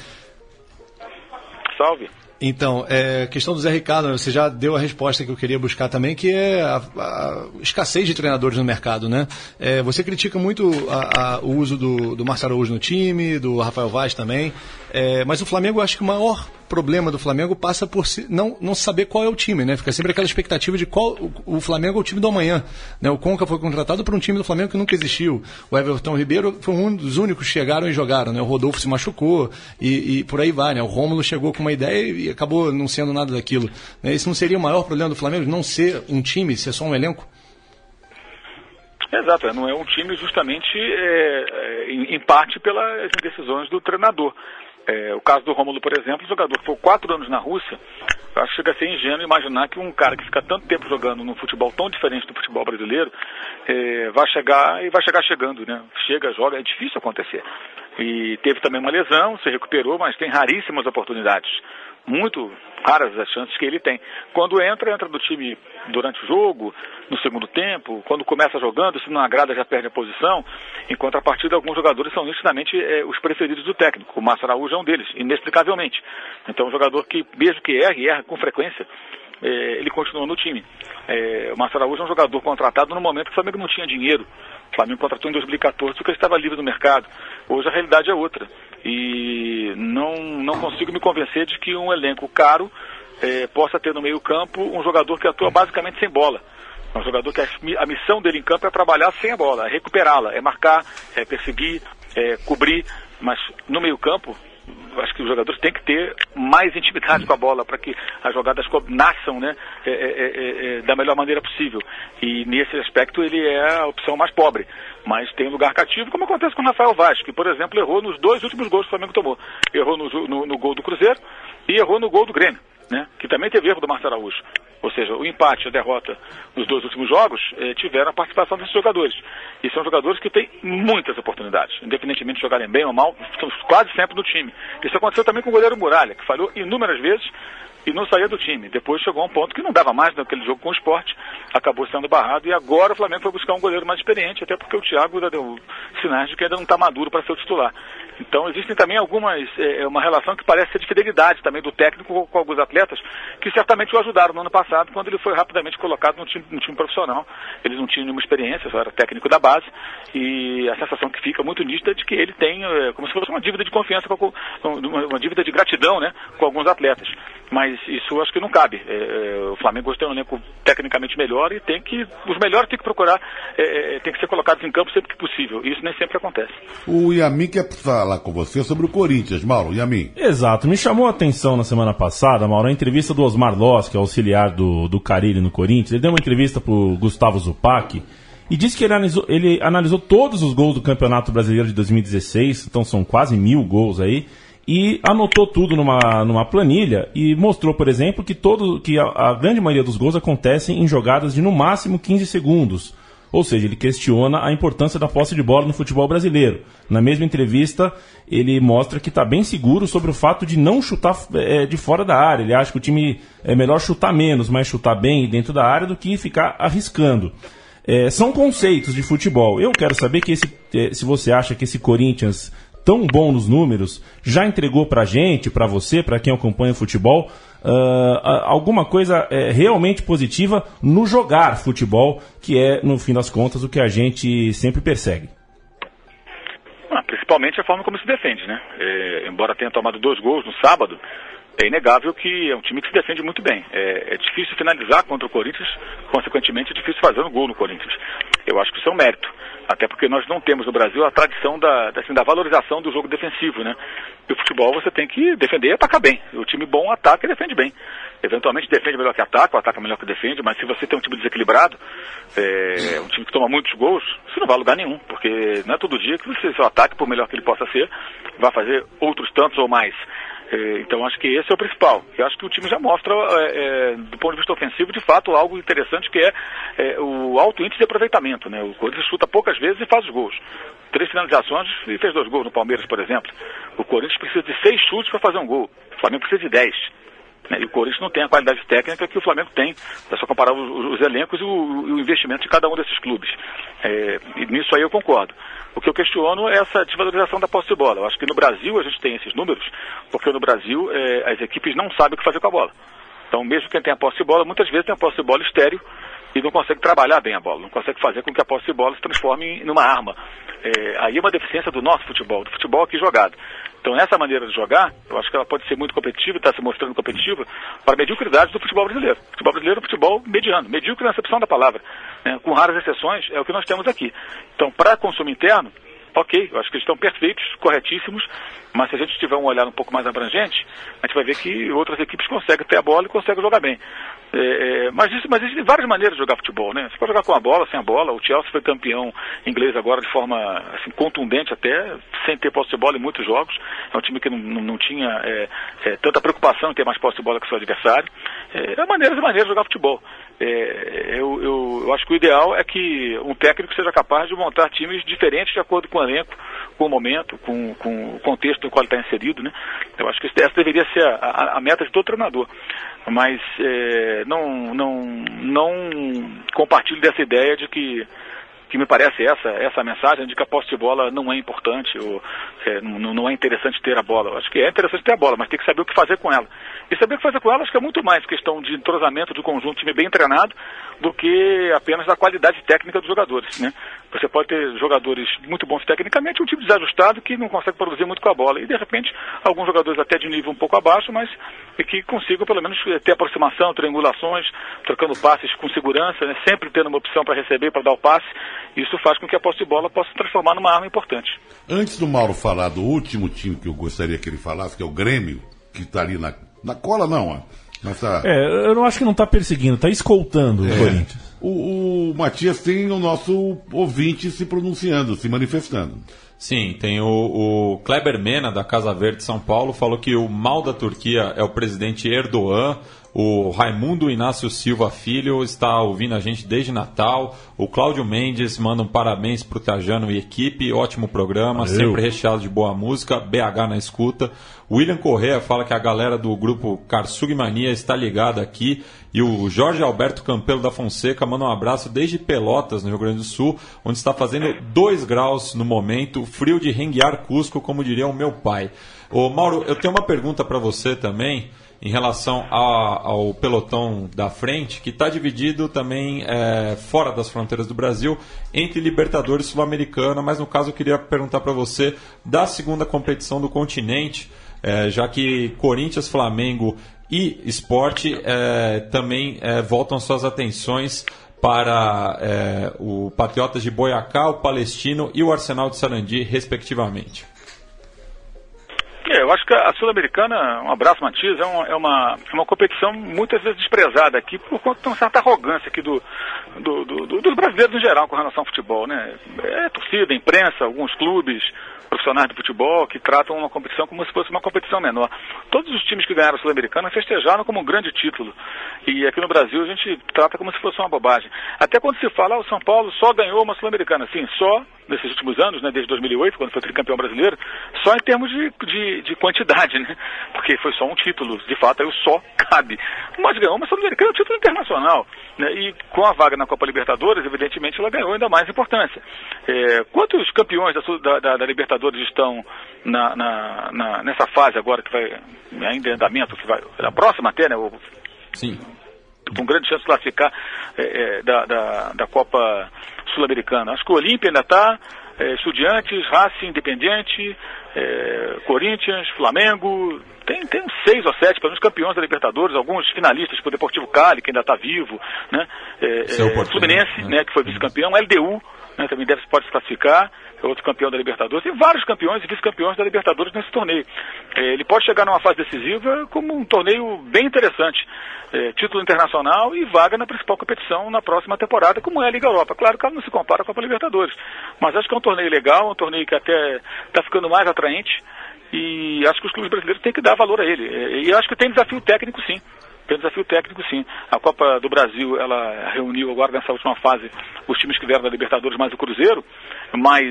[SPEAKER 8] Salve.
[SPEAKER 7] Então, questão do Zé Ricardo, você já deu a resposta que eu queria buscar também, que é a escassez de treinadores no mercado, né? Você critica muito o uso do Marcelo Araújo no time, do Rafael Vaz também, mas o Flamengo, acho que o maior problema do Flamengo passa por não saber qual é o time, né? Fica sempre aquela expectativa de qual o Flamengo é o time do amanhã, né? O Conca foi contratado por um time do Flamengo que nunca existiu. O Everton Ribeiro foi um dos únicos que chegaram e jogaram, né? O Rodolfo se machucou e por aí vai, né? O Rômulo chegou com uma ideia e acabou não sendo nada daquilo, né? Esse não seria o maior problema do Flamengo, não ser um time, ser só um elenco?
[SPEAKER 8] Exato, não é um time justamente em parte pelas decisões do treinador. O caso do Rômulo, por exemplo, o jogador ficou 4 anos na Rússia. Eu acho que chega a ser ingênuo imaginar que um cara que fica tanto tempo jogando num futebol tão diferente do futebol brasileiro vai chegar chegando, né? Chega, joga, é difícil acontecer. E teve também uma lesão, se recuperou, mas tem raríssimas oportunidades. Muito raras as chances que ele tem. Quando entra do time durante o jogo, no segundo tempo, quando começa jogando, se não agrada já perde a posição. Em contrapartida, alguns jogadores são nitidamente os preferidos do técnico. O Márcio Araújo é um deles, inexplicavelmente. Então, um jogador que, mesmo que erra com frequência, ele continua no time. O Márcio Araújo é um jogador contratado no momento que o Flamengo não tinha dinheiro. O Flamengo contratou em 2014 porque ele estava livre no mercado. Hoje a realidade é outra. E não consigo me convencer de que um elenco caro possa ter no meio campo um jogador que atua basicamente sem bola. Um jogador que a missão dele em campo é trabalhar sem a bola, é recuperá-la, é marcar, é perseguir, é cobrir. Mas no meio campo, acho que os jogadores têm que ter mais intimidade com a bola para que as jogadas nasçam, né, da melhor maneira possível. E nesse aspecto ele é a opção mais pobre. Mas tem lugar cativo, como acontece com o Rafael Vaz, que, por exemplo, errou nos 2 últimos gols que o Flamengo tomou. Errou no gol do Cruzeiro e errou no gol do Grêmio, né, que também teve erro do Márcio Araújo. Ou seja, o empate e a derrota nos 2 últimos jogos tiveram a participação desses jogadores. E são jogadores que têm muitas oportunidades, independentemente de jogarem bem ou mal, estão quase sempre no time. Isso aconteceu também com o goleiro Muralha, que falhou inúmeras vezes e não saía do time. Depois chegou a um ponto que não dava mais naquele jogo com o Sport, acabou sendo barrado e agora o Flamengo foi buscar um goleiro mais experiente, até porque o Thiago ainda deu sinais de que ainda não está maduro para ser o titular. Então existem também uma relação que parece ser de fidelidade também do técnico com alguns atletas que certamente o ajudaram no ano passado, quando ele foi rapidamente colocado no time profissional. Ele não tinha nenhuma experiência, só era técnico da base, e a sensação que fica muito nítida é de que ele tem como se fosse uma dívida de confiança, uma dívida de gratidão, né, com alguns atletas. Mas isso acho que não cabe. O Flamengo hoje tem um elenco tecnicamente melhor e os melhores tem que procurar, tem que ser colocados em campo sempre que possível. E isso nem sempre acontece.
[SPEAKER 4] O Yamin quer falar com você sobre o Corinthians, Mauro. Yamin.
[SPEAKER 3] Exato. Me chamou a atenção na semana passada, Mauro, a entrevista do Osmar Loss, que é auxiliar do Carille no Corinthians. Ele deu uma entrevista pro Gustavo Zupac e disse que ele analisou todos os gols do Campeonato Brasileiro de 2016, então são quase 1000 gols aí, e anotou tudo numa planilha e mostrou, por exemplo, que a grande maioria dos gols acontecem em jogadas de no máximo 15 segundos. Ou seja, ele questiona a importância da posse de bola no futebol brasileiro. Na mesma entrevista, ele mostra que está bem seguro sobre o fato de não chutar de fora da área. Ele acha que o time é melhor chutar menos, mas chutar bem dentro da área do que ficar arriscando. São conceitos de futebol. Eu quero saber se você acha que esse Corinthians, tão bom nos números, já entregou pra gente, pra você, pra quem acompanha o futebol, alguma coisa realmente positiva no jogar futebol, que é, no fim das contas, o que a gente sempre persegue.
[SPEAKER 8] Principalmente a forma como se defende, né? Embora tenha tomado 2 gols no sábado, é inegável que é um time que se defende muito bem. É difícil finalizar contra o Corinthians, consequentemente é difícil fazer um gol no Corinthians. Eu acho que isso é um mérito. Até porque nós não temos no Brasil a tradição da valorização do jogo defensivo, né? E o futebol você tem que defender e atacar bem. O time bom ataca e defende bem. Eventualmente defende melhor que ataca, ou ataca melhor que defende, mas se você tem um time desequilibrado, um time que toma muitos gols, você não vai a lugar nenhum, porque não é todo dia que seu ataque, por melhor que ele possa ser, vai fazer outros tantos ou mais. Então acho que esse é o principal. Eu acho que o time já mostra, do ponto de vista ofensivo, de fato, algo interessante que é o alto índice de aproveitamento, né? O Corinthians chuta poucas vezes e faz os gols. 3 finalizações e fez 2 gols no Palmeiras, por exemplo. O Corinthians precisa de 6 chutes para fazer um gol. O Flamengo precisa de 10. Né? E o Corinthians não tem a qualidade técnica que o Flamengo tem. É só comparar os elencos e o investimento de cada um desses clubes. E nisso aí eu concordo. O que eu questiono é essa desvalorização da posse de bola. Eu acho que no Brasil a gente tem esses números, porque no Brasil as equipes não sabem o que fazer com a bola. Então, mesmo quem tem a posse de bola, muitas vezes tem a posse de bola estéril e não consegue trabalhar bem a bola, não consegue fazer com que a posse de bola se transforme numa arma. Aí é uma deficiência do nosso futebol, do futebol aqui jogado. Então essa maneira de jogar, eu acho que ela pode ser muito competitiva, está se mostrando competitiva, para a mediocridade do futebol brasileiro. O futebol brasileiro é um futebol mediano, medíocre na acepção da palavra, né? Com raras exceções, é o que nós temos aqui. Então, para consumo interno, ok, eu acho que eles estão perfeitos, corretíssimos, mas se a gente tiver um olhar um pouco mais abrangente, a gente vai ver que outras equipes conseguem ter a bola e conseguem jogar bem. Mas existem várias maneiras de jogar futebol, né? Você pode jogar com a bola, sem a bola. O Chelsea foi campeão inglês agora de forma assim, contundente até, sem ter posse de bola em muitos jogos. É um time que não tinha tanta preocupação em ter mais posse de bola que o seu adversário. Maneiras e maneiras de jogar futebol. Eu acho que o ideal é que um técnico seja capaz de montar times diferentes de acordo com o elenco, com o momento, com o contexto no qual ele está inserido, né? Eu acho que essa deveria ser a meta de todo treinador. Mas não compartilho dessa ideia de que me parece essa mensagem de que a posse de bola não é importante ou não é interessante ter a bola. Eu acho que é interessante ter a bola, mas tem que saber o que fazer com ela. E saber o que fazer com ela acho que é muito mais questão de entrosamento do conjunto, time bem treinado, do que apenas da qualidade técnica dos jogadores, né? Você pode ter jogadores muito bons tecnicamente, um time desajustado que não consegue produzir muito com a bola. E, de repente, alguns jogadores até de nível um pouco abaixo, mas que consigam, pelo menos, ter aproximação, triangulações, trocando passes com segurança, né? Sempre tendo uma opção para receber, para dar o passe. Isso faz com que a posse de bola possa se transformar numa arma importante.
[SPEAKER 4] Antes do Mauro falar do último time que eu gostaria que ele falasse, que é o Grêmio, que está ali na cola, não, mas tá...
[SPEAKER 3] eu não acho que não está perseguindo, está escoltando o Corinthians.
[SPEAKER 4] O Matias tem o nosso ouvinte se pronunciando, se manifestando.
[SPEAKER 5] Sim, tem o Kleber Mena, da Casa Verde de São Paulo, falou que o mal da Turquia é o presidente Erdogan. O Raimundo Inácio Silva Filho está ouvindo a gente desde Natal. O Cláudio Mendes manda um parabéns para o Trajano e equipe. Ótimo programa, sempre recheado de boa música. BH na escuta. O William Correa fala que a galera do grupo Karsug Mania está ligada aqui. E o Jorge Alberto Campelo da Fonseca manda um abraço desde Pelotas, no Rio Grande do Sul, onde está fazendo 2 graus no momento. Frio de renguear Cusco, como diria o meu pai. Ô, Mauro, eu tenho uma pergunta para você também, em relação ao pelotão da frente, que está dividido também fora das fronteiras do Brasil, entre Libertadores e Sul-Americana, mas no caso eu queria perguntar para você da segunda competição do continente, já que Corinthians, Flamengo e Sport também voltam suas atenções para o Patriotas de Boyacá, o Palestino e o Arsenal de Sarandi, respectivamente.
[SPEAKER 8] Eu acho que a Sul-Americana, um abraço, Matias, é uma competição muitas vezes desprezada aqui por conta de uma certa arrogância aqui dos brasileiros em geral com relação ao futebol, né? Torcida, imprensa, alguns clubes profissionais de futebol que tratam uma competição como se fosse uma competição menor. Todos os times que ganharam a Sul-Americana festejaram como um grande título. E aqui no Brasil a gente trata como se fosse uma bobagem. Até quando se fala, o São Paulo só ganhou uma Sul-Americana. Sim, só nesses últimos anos, né, desde 2008, quando foi tricampeão brasileiro, só em termos de quantidade, né? Porque foi só um título, de fato, aí o só cabe. Mas ganhou uma Sul-Americana, um título internacional, né? E com a vaga na Copa Libertadores, evidentemente, ela ganhou ainda mais importância. Quantos campeões da Libertadores estão nessa fase agora que vai ainda em andamento, que vai a próxima até, né?
[SPEAKER 5] Sim.
[SPEAKER 8] Com grande chance de classificar da Copa Sul-Americana. Acho que o Olímpia ainda está, Estudiantes, Racing, Independiente, Corinthians, Flamengo, tem uns 6 ou 7, pelo menos campeões da Libertadores, alguns finalistas, o Deportivo Cali, que ainda está vivo, né? Fluminense, né, que foi vice-campeão, LDU, né, também pode se classificar, é outro campeão da Libertadores. Tem vários campeões e vice-campeões da Libertadores nesse torneio. Ele pode chegar numa fase decisiva como um torneio bem interessante. Título internacional e vaga na principal competição na próxima temporada, como é a Liga Europa. Claro que ela não se compara com a Libertadores, mas acho que é um torneio legal, um torneio que até está ficando mais atraente, e acho que os clubes brasileiros têm que dar valor a ele. E acho que tem desafio técnico, sim. Tem desafio técnico, sim. A Copa do Brasil, ela reuniu agora nessa última fase os times que vieram da Libertadores mais o Cruzeiro, mas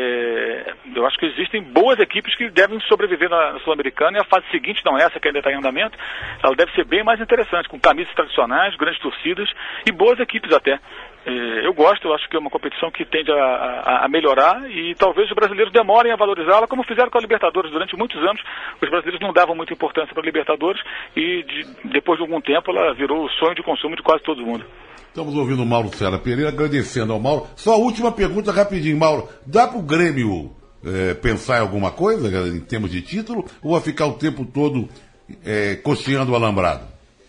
[SPEAKER 8] eu acho que existem boas equipes que devem sobreviver na Sul-Americana, e a fase seguinte, não essa que ainda está em andamento, ela deve ser bem mais interessante, com camisas tradicionais, grandes torcidas e boas equipes até. Eu acho que é uma competição que tende a melhorar, e talvez os brasileiros demorem a valorizá-la, como fizeram com a Libertadores durante muitos anos. Os brasileiros não davam muita importância para a Libertadores, e depois de algum tempo ela virou o sonho de consumo de quase todo mundo.
[SPEAKER 4] Estamos ouvindo o Mauro César Pereira, agradecendo ao Mauro. Só a última pergunta rapidinho, Mauro. Dá para o Grêmio pensar em alguma coisa em termos de título ou vai ficar o tempo todo cocheando o alambrado?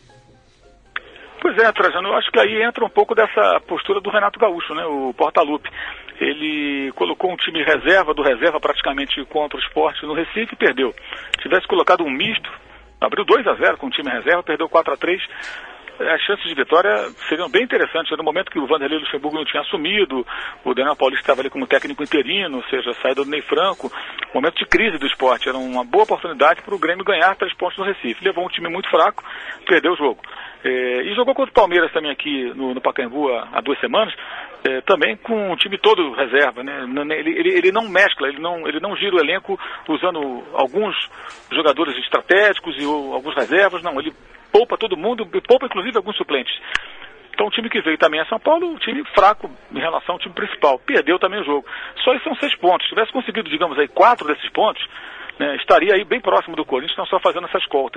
[SPEAKER 8] Pois é, Trajano, eu acho que aí entra um pouco dessa postura do Renato Gaúcho, né, o Portaluppi. Ele colocou um time reserva, do reserva praticamente contra o Sport no Recife e perdeu. Tivesse colocado um misto, abriu 2-0 com o time reserva, perdeu 4-3. As chances de vitória seriam bem interessantes. No momento que o Vanderlei Luxemburgo não tinha assumido, o Daniel Paulista estava ali como técnico interino, ou seja, saída do Ney Franco, momento de crise do Sport. Era uma boa oportunidade para o Grêmio ganhar 3 pontos no Recife. Levou um time muito fraco, perdeu o jogo. E jogou contra o Palmeiras também aqui no Pacaembu há 2 semanas, também com o time todo reserva, né? Ele não mescla, ele não gira o elenco usando alguns jogadores estratégicos e alguns reservas, não, ele poupa todo mundo, poupa inclusive alguns suplentes. Então o time que veio também a São Paulo, um time fraco em relação ao time principal, perdeu também o jogo. Só isso são 6 pontos, se tivesse conseguido, digamos aí, 4 desses pontos, né, estaria aí bem próximo do Corinthians, não só fazendo essa escolta.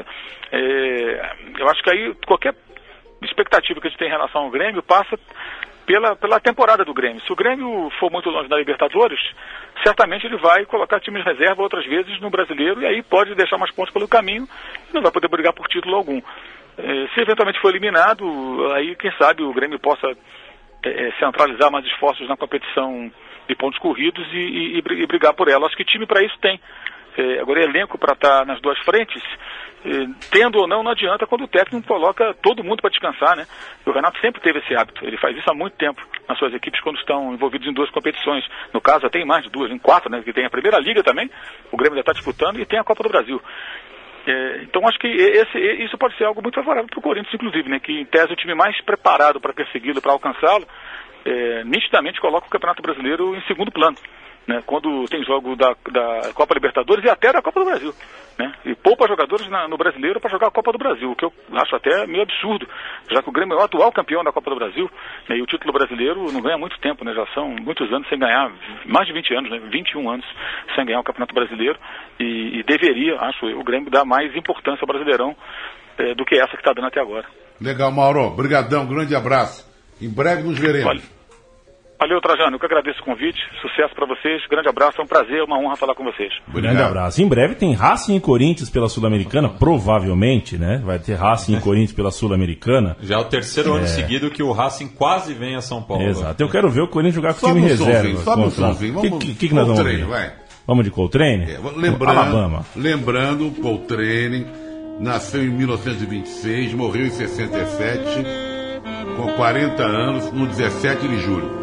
[SPEAKER 8] Eu acho que aí qualquer expectativa que a gente tem em relação ao Grêmio passa pela temporada do Grêmio. Se o Grêmio for muito longe da Libertadores, certamente ele vai colocar times de reserva outras vezes no Brasileiro e aí pode deixar mais pontos pelo caminho e não vai poder brigar por título algum. Se eventualmente for eliminado, aí quem sabe o Grêmio possa centralizar mais esforços na competição de pontos corridos e brigar por ela. Acho que time para isso tem. Agora, elenco para estar nas 2 frentes, tendo ou não adianta quando o técnico coloca todo mundo para descansar, né? O Renato sempre teve esse hábito, ele faz isso há muito tempo nas suas equipes quando estão envolvidos em 2 competições. No caso, até em mais de 2, em 4, né? Que tem a Primeira Liga também, o Grêmio já está disputando, e tem a Copa do Brasil. Então acho que isso pode ser algo muito favorável para o Corinthians, inclusive, né? Que em tese o time mais preparado para persegui-lo, para alcançá-lo, nitidamente coloca o Campeonato Brasileiro em segundo plano. Né, quando tem jogo da Copa Libertadores e até da Copa do Brasil, né, e poupa jogadores no Brasileiro para jogar a Copa do Brasil, o que eu acho até meio absurdo, já que o Grêmio é o atual campeão da Copa do Brasil, né, e o título brasileiro não ganha há muito tempo, né, já são muitos anos sem ganhar, mais de 20 anos, né, 21 anos sem ganhar o Campeonato Brasileiro, e deveria, acho eu, o Grêmio dar mais importância ao Brasileirão do que essa que está dando até agora.
[SPEAKER 4] Legal, Mauro, brigadão, grande abraço, em breve nos veremos.
[SPEAKER 8] Valeu, Trajano, eu que agradeço o convite, sucesso para vocês, grande abraço, é um prazer, uma honra falar com vocês.
[SPEAKER 3] Grande abraço. Em breve tem Racing e Corinthians pela Sul-Americana, provavelmente, né? Vai ter Racing e Corinthians pela Sul-Americana.
[SPEAKER 5] Já é o 3º ano seguido que o Racing quase vem a São Paulo.
[SPEAKER 3] Exato, eu quero ver o Corinthians jogar com o time reserva.
[SPEAKER 4] Sobe um somzinho,
[SPEAKER 3] O que nós vamos ver?
[SPEAKER 4] Vai.
[SPEAKER 3] Vamos de Coltrane? Alabama.
[SPEAKER 4] Lembrando, Coltrane nasceu em 1926, morreu em 67, com 40 anos, no 17 de julho.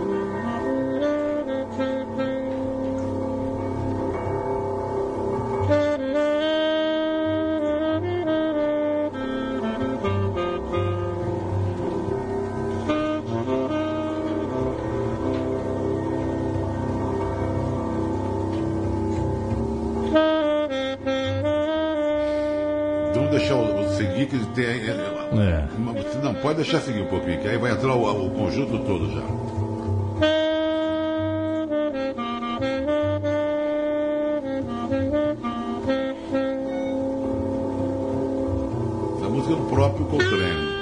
[SPEAKER 4] Você não pode deixar seguir um pouquinho, que aí vai entrar o conjunto todo já. Essa música é do próprio Coltrane.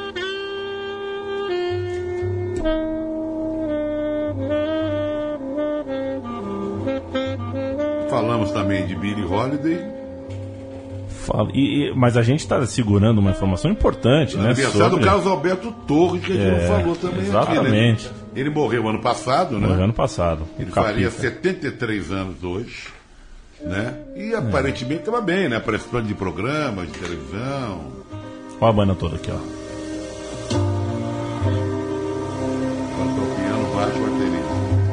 [SPEAKER 4] Falamos também de Billie Holiday.
[SPEAKER 3] Mas a gente está segurando uma informação importante, né?
[SPEAKER 4] Aniversário do Carlos Alberto Torres, que a gente não falou também.
[SPEAKER 3] Exatamente.
[SPEAKER 4] Aqui, né? Ele morreu ano passado, né?
[SPEAKER 3] Morreu ano passado.
[SPEAKER 4] Ele faria 73 anos hoje, né? E aparentemente estava bem, né? Participando de programas, de televisão.
[SPEAKER 3] Olha a banda toda aqui, ó.
[SPEAKER 4] Cantou piano, baixo, bateria.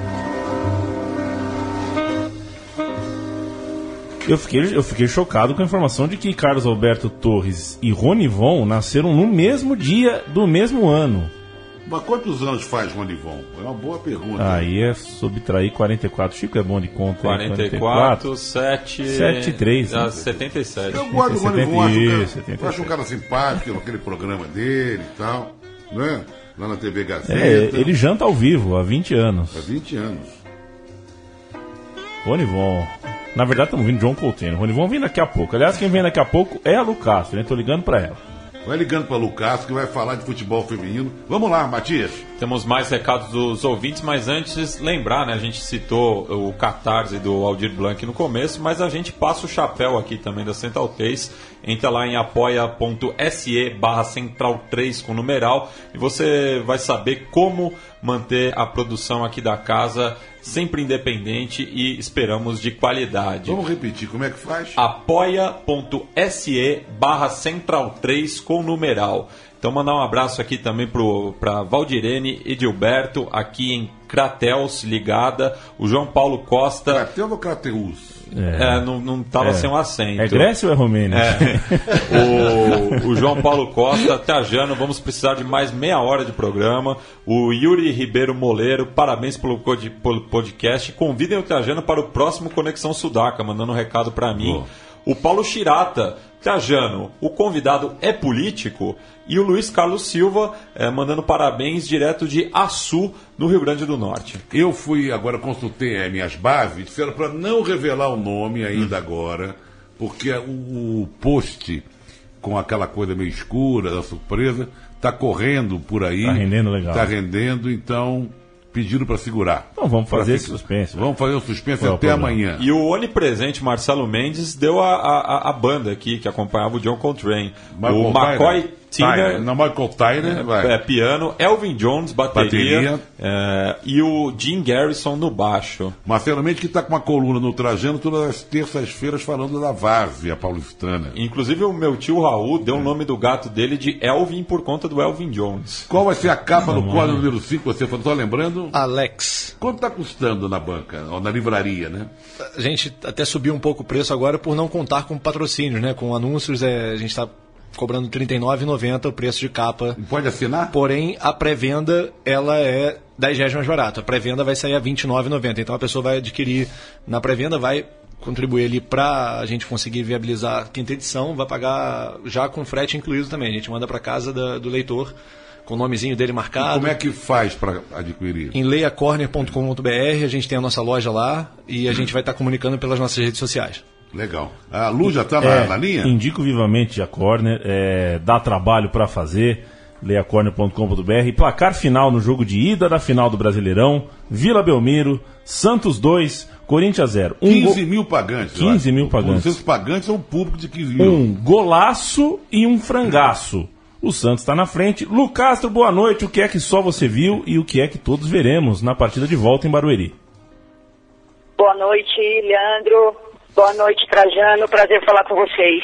[SPEAKER 3] Eu fiquei chocado com a informação de que Carlos Alberto Torres e Ronivon nasceram no mesmo dia do mesmo ano.
[SPEAKER 4] Mas quantos anos faz Ronivon? É uma boa pergunta.
[SPEAKER 3] Aí é subtrair 44. Chico é bom de conta.
[SPEAKER 5] 44, 7...
[SPEAKER 3] 7, 3.
[SPEAKER 5] 77.
[SPEAKER 4] Eu gosto do Ronivon, acho um cara simpático, aquele programa dele e tal, né? Lá na TV Gazeta.
[SPEAKER 3] Ele janta ao vivo há 20 anos.
[SPEAKER 4] Há 20 anos.
[SPEAKER 3] Ronivon. Na verdade, estamos vindo John Coltrane. Ronivon vem daqui a pouco. Aliás, quem vem daqui a pouco é a Lu Castro, né? Tô ligando pra ela.
[SPEAKER 4] Vai ligando para o Lucas, que vai falar de futebol feminino. Vamos lá, Matias.
[SPEAKER 5] Temos mais recados dos ouvintes, mas antes lembrar, né? A gente citou o Catarse do Aldir Blanc no começo, mas a gente passa o chapéu aqui também da Central 3. Entra lá em apoia.se/Central3 com numeral e você vai saber como manter a produção aqui da casa sempre independente e esperamos de qualidade.
[SPEAKER 4] Vamos repetir, como é que faz?
[SPEAKER 5] apoia.se/Central3 com numeral. Então mandar um abraço aqui também para Valdirene e Gilberto, aqui em Crateus, ligada. O João Paulo Costa...
[SPEAKER 4] Crateus ou Crateus?
[SPEAKER 5] Não estava sem um acento.
[SPEAKER 3] É Grécia ou é Romênia?
[SPEAKER 5] O João Paulo Costa, Trajano, vamos precisar de mais meia hora de programa. O Yuri Ribeiro Moleiro, parabéns pelo podcast. Convidem o Trajano para o próximo Conexão Sudaca, mandando um recado para mim.
[SPEAKER 4] Boa.
[SPEAKER 5] O Paulo Chirata, Trajano, o convidado é político? E o Luiz Carlos Silva mandando parabéns direto de Açu, no Rio Grande do Norte.
[SPEAKER 4] Eu consultei as minhas bases, disseram para não revelar o nome ainda agora, porque o post com aquela coisa meio escura, da surpresa, está correndo por aí.
[SPEAKER 3] Está rendendo legal.
[SPEAKER 4] Está rendendo, então... Pediram para segurar.
[SPEAKER 3] Então vamos fazer esse suspense.
[SPEAKER 4] Vamos fazer o suspense até amanhã.
[SPEAKER 5] E o onipresente Marcelo Mendes deu a banda aqui que acompanhava o John Coltrane. O McCoy Tyner,
[SPEAKER 4] Michael Tyner,
[SPEAKER 5] piano, Elvin Jones, bateria. E o Jim Garrison no baixo.
[SPEAKER 4] Marcelo Mendes que está com uma coluna no Trajano todas as terças-feiras falando da várzea paulistana.
[SPEAKER 5] Inclusive o meu tio Raul deu o nome do gato dele de Elvin por conta do Elvin Jones.
[SPEAKER 4] Qual vai ser a capa do quadro número 5? Você falou, só lembrando?
[SPEAKER 7] Alex.
[SPEAKER 4] Quanto está custando na banca, ou na livraria, né?
[SPEAKER 7] A gente até subiu um pouco o preço agora por não contar com patrocínios, né? Com anúncios, a gente está cobrando R$ 39,90 o preço de capa.
[SPEAKER 4] Pode assinar?
[SPEAKER 7] Porém, a pré-venda, ela é R$10 mais barato. A pré-venda vai sair a R$ 29,90. Então a pessoa vai adquirir na pré-venda, vai contribuir ali para a gente conseguir viabilizar a quinta edição, vai pagar já com frete incluído também. A gente manda para casa do leitor com o nomezinho dele marcado.
[SPEAKER 4] E como é que faz para adquirir?
[SPEAKER 7] Em leiacorner.com.br, a gente tem a nossa loja lá e a gente vai estar comunicando pelas nossas redes sociais.
[SPEAKER 4] Legal. A Lu já está na linha?
[SPEAKER 3] Indico vivamente a Corner, dá trabalho para fazer, leiacorner.com.br. Placar final no jogo de ida da final do Brasileirão, Vila Belmiro, Santos 2, Corinthians 0.
[SPEAKER 4] 15 mil pagantes.
[SPEAKER 3] 15 mil pagantes.
[SPEAKER 4] Os pagantes são um público de 15 mil.
[SPEAKER 3] Um golaço e um frangaço. O Santos está na frente. Lu Castro, boa noite. O que é que só você viu e o que é que todos veremos na partida de volta em Barueri?
[SPEAKER 9] Boa noite, Leandro. Boa noite, Trajano. Prazer falar com vocês.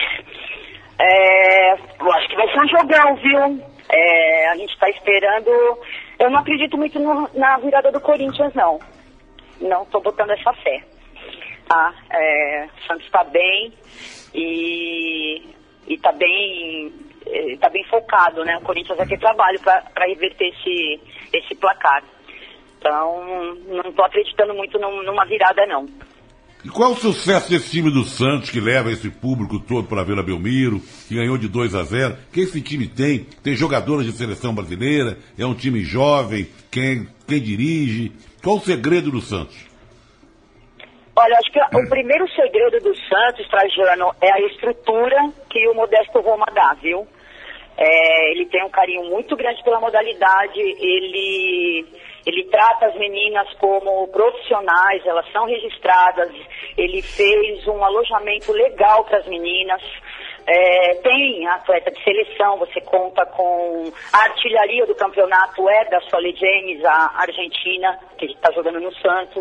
[SPEAKER 9] Eu acho que vai ser um jogão, viu? A gente está esperando... Eu não acredito muito na virada do Corinthians, não. Não estou botando essa fé. O Santos está bem e está bem... Está bem focado, né? O Corinthians vai ter trabalho para reverter esse placar. Então, não estou acreditando muito numa virada, não.
[SPEAKER 4] E qual é o sucesso desse time do Santos, que leva esse público todo para a Vila Belmiro, que ganhou de 2-0? Que esse time tem? Tem jogadores de seleção brasileira? É um time jovem? Quem dirige? Qual o segredo do Santos?
[SPEAKER 9] Olha, acho que o primeiro segredo do Santos, Trajano, é a estrutura que o Modesto Roma dá, viu? Ele tem um carinho muito grande pela modalidade, ele trata as meninas como profissionais, elas são registradas, ele fez um alojamento legal para as meninas, tem atleta de seleção, você conta com a artilharia do campeonato, da Sole James, a argentina, que está jogando no Santos.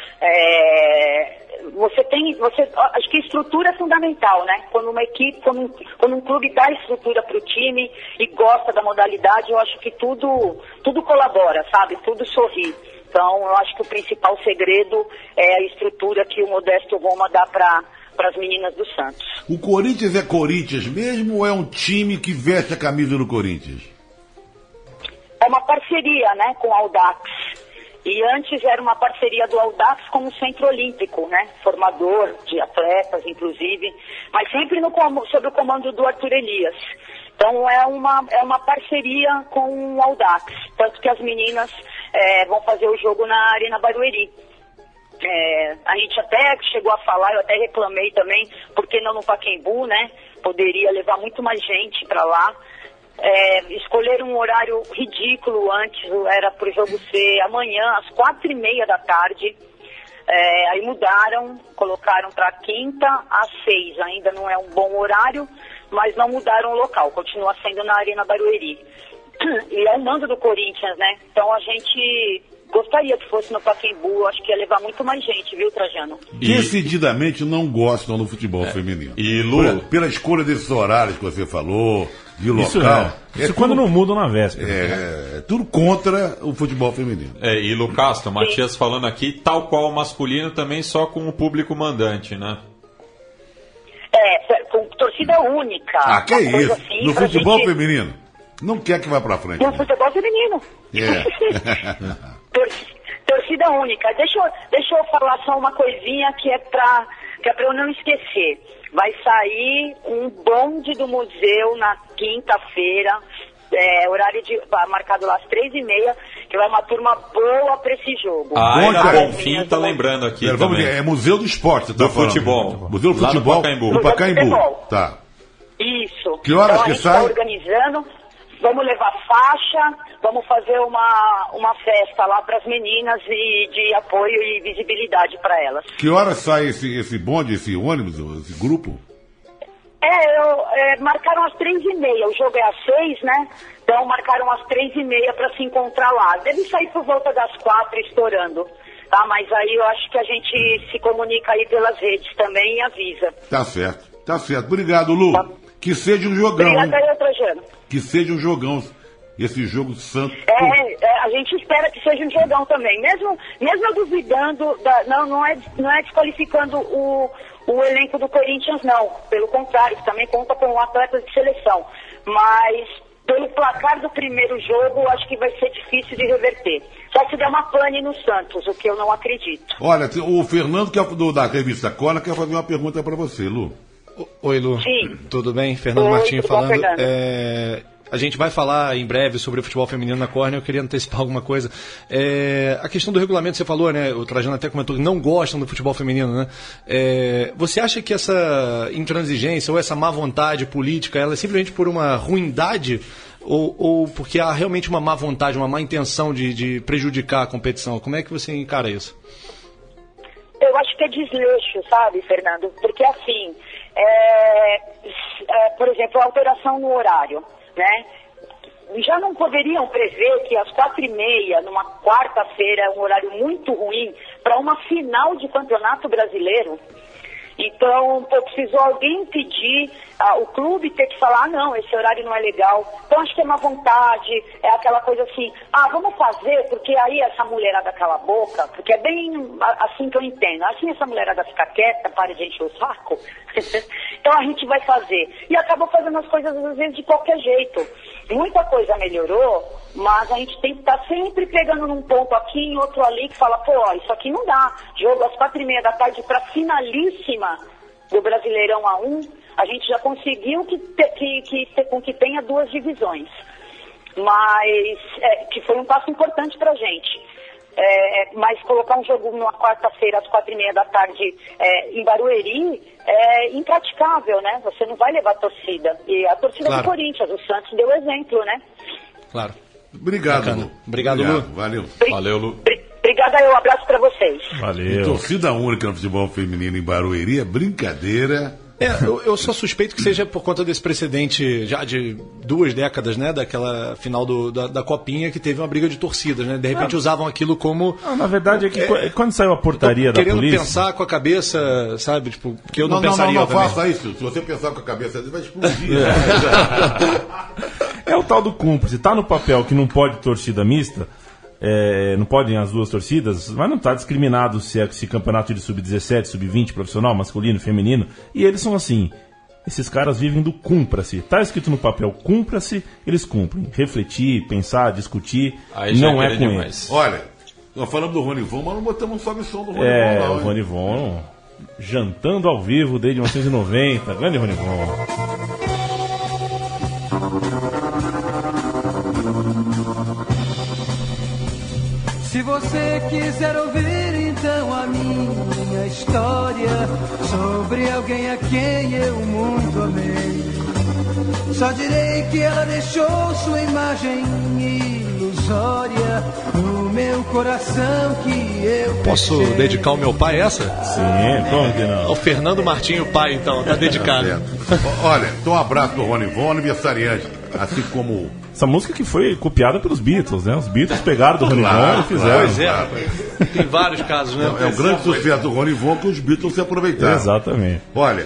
[SPEAKER 9] Acho que estrutura é fundamental, né? Quando uma equipe, quando um clube dá estrutura para o time e gosta da modalidade, eu acho que tudo colabora, sabe? Tudo sorri. Então, eu acho que o principal segredo é a estrutura que o Modesto Roma dá para as meninas do Santos.
[SPEAKER 4] O Corinthians é Corinthians mesmo ou é um time que veste a camisa do Corinthians?
[SPEAKER 9] É uma parceria, né, com o Audax. E antes era uma parceria do Audax com o Centro Olímpico, né? Formador de atletas, inclusive, mas sempre sob o comando do Arthur Elias. Então é uma parceria com o Audax, tanto que as meninas vão fazer o jogo na Arena Barueri. A gente até chegou a falar, eu até reclamei também, porque não no Pacaembu, né? Poderia levar muito mais gente para lá. escolheram um horário ridículo antes, era para o jogo ser amanhã, às 4h30 da tarde. Aí mudaram, colocaram para quinta às 6. Ainda não é um bom horário, mas não mudaram o local, continua sendo na Arena Barueri. E é o mando do Corinthians, né? Então a gente gostaria que fosse no Pacaembu, acho que ia levar muito mais gente, viu, Trajano?
[SPEAKER 4] Decididamente não gostam do futebol feminino.
[SPEAKER 5] E Lu,
[SPEAKER 4] pela escolha desses horários que você falou, de local.
[SPEAKER 3] Isso quando não mudam na véspera.
[SPEAKER 4] É tudo contra o futebol feminino.
[SPEAKER 5] E Lu Castro, Matias falando aqui, tal qual o masculino, também só com o público mandante, né?
[SPEAKER 9] Com torcida única.
[SPEAKER 4] Que é isso?
[SPEAKER 9] Assim,
[SPEAKER 4] no futebol feminino? Não quer que vá pra frente.
[SPEAKER 9] No futebol feminino. Torcida única. Deixa eu falar só uma coisinha que é pra eu não esquecer. Vai sair um bonde do museu na quinta-feira, horário marcado lá às 3h30, que vai uma turma boa pra esse jogo.
[SPEAKER 5] Bonfim tá lembrando aqui também.
[SPEAKER 4] É Museu do Esporte, você tá falando.
[SPEAKER 5] Futebol.
[SPEAKER 4] Museu do Futebol
[SPEAKER 5] do
[SPEAKER 4] Pacaembu. Tá.
[SPEAKER 9] Isso.
[SPEAKER 4] Que horas
[SPEAKER 9] então,
[SPEAKER 4] que
[SPEAKER 9] a gente
[SPEAKER 4] sai?
[SPEAKER 9] tá organizando. Vamos levar faixa, vamos fazer uma festa lá para as meninas e de apoio e visibilidade para elas.
[SPEAKER 4] Que horas sai esse bonde, esse ônibus, esse grupo?
[SPEAKER 9] Marcaram às 3h30, o jogo é às 6, né? Então marcaram às 3h30 para se encontrar lá. Deve sair por volta das 4 estourando, tá? Mas aí eu acho que a gente se comunica aí pelas redes também e avisa.
[SPEAKER 4] Tá certo. Obrigado, Lu. Tá. Que seja um jogão.
[SPEAKER 9] Obrigada aí, Trajano.
[SPEAKER 4] Que seja um jogão, esse jogo santo.
[SPEAKER 9] A gente espera que seja um jogão também. Mesmo eu duvidando, não é desqualificando o elenco do Corinthians, não. Pelo contrário, também conta com atletas de seleção. Mas, pelo placar do primeiro jogo, acho que vai ser difícil de reverter. Só se der uma pane no Santos, o que eu não acredito.
[SPEAKER 4] Olha, o Fernando, que é da revista Corner, quer fazer uma pergunta para você, Lu.
[SPEAKER 7] Oi, Lu.
[SPEAKER 9] Sim.
[SPEAKER 7] Tudo bem? Fernando Martinho falando.
[SPEAKER 9] Bom,
[SPEAKER 7] a gente vai falar em breve sobre o futebol feminino na Corner. Eu queria antecipar alguma coisa. A questão do regulamento, você falou, né? O Trajano até comentou que não gostam do futebol feminino, né? Você acha que essa intransigência ou essa má vontade política, ela é simplesmente por uma ruindade ou porque há realmente uma má vontade, uma má intenção de prejudicar a competição? Como é que você encara isso?
[SPEAKER 9] Eu acho que é desleixo, sabe, Fernando? Porque assim, por exemplo, a alteração no horário, né? Já não poderiam prever que às 4h30, numa quarta-feira, é um horário muito ruim para uma final de campeonato brasileiro? Então, precisou alguém pedir, o clube ter que falar, não, esse horário não é legal. Então, acho que é má vontade, é aquela coisa assim, vamos fazer, porque aí essa mulherada cala a boca, porque é bem assim que eu entendo. Assim essa mulherada fica quieta, para de encher o saco. Então, a gente vai fazer. E acabou fazendo as coisas, às vezes, de qualquer jeito. Muita coisa melhorou, mas a gente tem que estar sempre pegando num ponto aqui, em outro ali, que fala, isso aqui não dá. Jogo às 4h30 da tarde para finalíssima do Brasileirão A1, a gente já conseguiu que tenha 2 divisões. Mas, que foi um passo importante pra gente. Mas colocar um jogo numa quarta-feira às 4h30 da tarde em Barueri é impraticável, né? Você não vai levar a torcida. E a torcida do Corinthians, o Santos deu exemplo, né?
[SPEAKER 7] Claro.
[SPEAKER 4] Obrigado, Lu.
[SPEAKER 7] Obrigado, Lu.
[SPEAKER 4] Valeu.
[SPEAKER 5] Valeu, Lu.
[SPEAKER 9] Obrigada, um abraço pra vocês.
[SPEAKER 3] Valeu.
[SPEAKER 4] Torcida única no futebol feminino em Barueri é brincadeira.
[SPEAKER 7] Eu só suspeito que seja por conta desse precedente já de 2 décadas, né? Daquela final da Copinha que teve uma briga de torcidas, né? De repente usavam aquilo como...
[SPEAKER 3] na verdade é que quando saiu a portaria da polícia...
[SPEAKER 7] Querendo pensar com a cabeça, sabe? Tipo, que eu não pensaria.
[SPEAKER 4] Não faça isso. Se você pensar com a cabeça dele, vai explodir.
[SPEAKER 3] É o tal do cúmplice. Tá no papel que não pode torcida mista... não podem as 2 torcidas, mas não está discriminado se campeonato de sub-17, sub-20, profissional, masculino, feminino, e eles são assim, esses caras vivem do cumpra-se, está escrito no papel cumpra-se, eles cumprem, refletir, pensar, discutir, não é com eles.
[SPEAKER 4] Olha, nós falamos do Ronivon, mas não botamos um sobe-som do Ronivon não.
[SPEAKER 3] O Ronivon jantando ao vivo desde 1990, grande Ronivon.
[SPEAKER 10] Se você quiser ouvir então a minha história sobre alguém a quem eu muito amei, Só direi que ela deixou sua imagem ilusória no meu coração que eu
[SPEAKER 7] Posso
[SPEAKER 10] fechei.
[SPEAKER 7] dedicar ao meu pai essa?
[SPEAKER 3] Sim, como que não?
[SPEAKER 7] Ao Fernando Martinho, pai, então, tá dedicado.
[SPEAKER 4] Olha, então um abraço pro Rony Von, aniversariante, assim como...
[SPEAKER 3] Essa música que foi copiada pelos Beatles, né? Os Beatles pegaram do Rony Von e fizeram.
[SPEAKER 7] Pois é, rapaz. Tem vários casos, né?
[SPEAKER 4] É o grande sucesso do Rony Von que os Beatles se aproveitaram.
[SPEAKER 3] Exatamente.
[SPEAKER 4] Olha,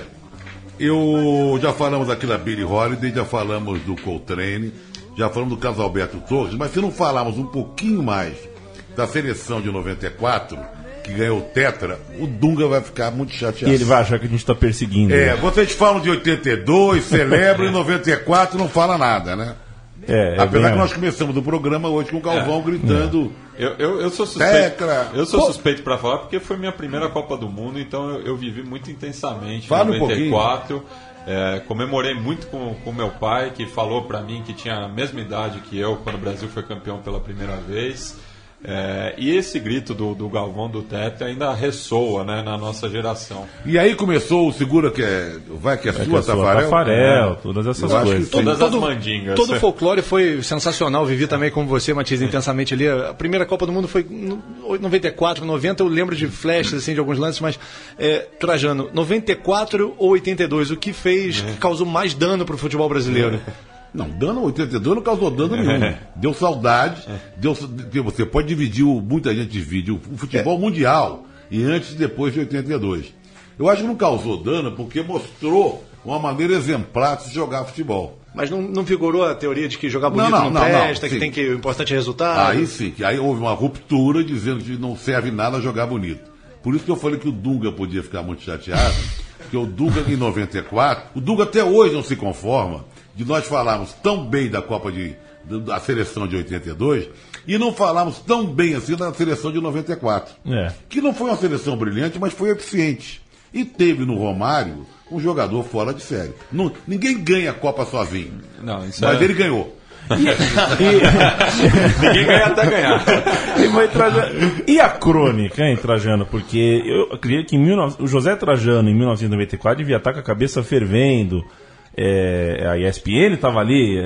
[SPEAKER 4] já falamos aqui da Billie Holiday, já falamos do Coltrane, já falamos do Carlos Alberto Torres, mas se não falarmos um pouquinho mais da seleção de 94, que ganhou o Tetra, o Dunga vai ficar muito chateado.
[SPEAKER 3] E ele vai achar que a gente está perseguindo.
[SPEAKER 4] Vocês falam de 82, celebram, e 94 não fala nada, né? Apesar que nós começamos o programa hoje com o Galvão gritando...
[SPEAKER 5] Eu sou suspeito.
[SPEAKER 4] Tetra.
[SPEAKER 5] Eu sou suspeito para falar porque foi minha primeira Copa do Mundo, então eu vivi muito intensamente.
[SPEAKER 4] Fala
[SPEAKER 5] em 94. Comemorei muito com meu pai, que falou para mim que tinha a mesma idade que eu quando o Brasil foi campeão pela primeira vez. E esse grito do Galvão do Tetra ainda ressoa, né, na nossa geração.
[SPEAKER 4] E aí começou o Segura que é sua,
[SPEAKER 3] Tafarel, todas essas coisas.
[SPEAKER 5] Todas as mandingas.
[SPEAKER 7] Todo o folclore foi sensacional. Vivi também como você, Matias, intensamente ali. A primeira Copa do Mundo foi em 94, 90. Eu lembro de flashes assim, de alguns lances, mas Trajano, 94 ou 82, o que fez, que causou mais dano para o futebol brasileiro?
[SPEAKER 4] Não, dano 82 não causou dano nenhum. Deu saudade. Você pode dividir, muita gente divide o futebol mundial e antes e depois de 82. Eu acho que não causou dano porque mostrou uma maneira exemplar de se jogar futebol.
[SPEAKER 7] Mas não vigorou a teoria de que jogar bonito não presta, que tem que o importante é resultado?
[SPEAKER 4] Aí sim, que aí houve uma ruptura dizendo que não serve nada jogar bonito. Por isso que eu falei que o Dunga podia ficar muito chateado, porque o Dunga em 94, o Dunga até hoje não se conforma de nós falarmos tão bem da Copa da seleção de 82 e não falarmos tão bem assim da seleção de 94. Que não foi uma seleção brilhante, mas foi eficiente. E teve no Romário um jogador fora de série. Ninguém ganha a Copa sozinho. Mas ele ganhou.
[SPEAKER 5] Ninguém ganha até ganhar.
[SPEAKER 3] E a crônica, hein, Trajano? Porque eu acredito que o José Trajano, em 1994, devia estar com a cabeça fervendo. A ESPN estava ali,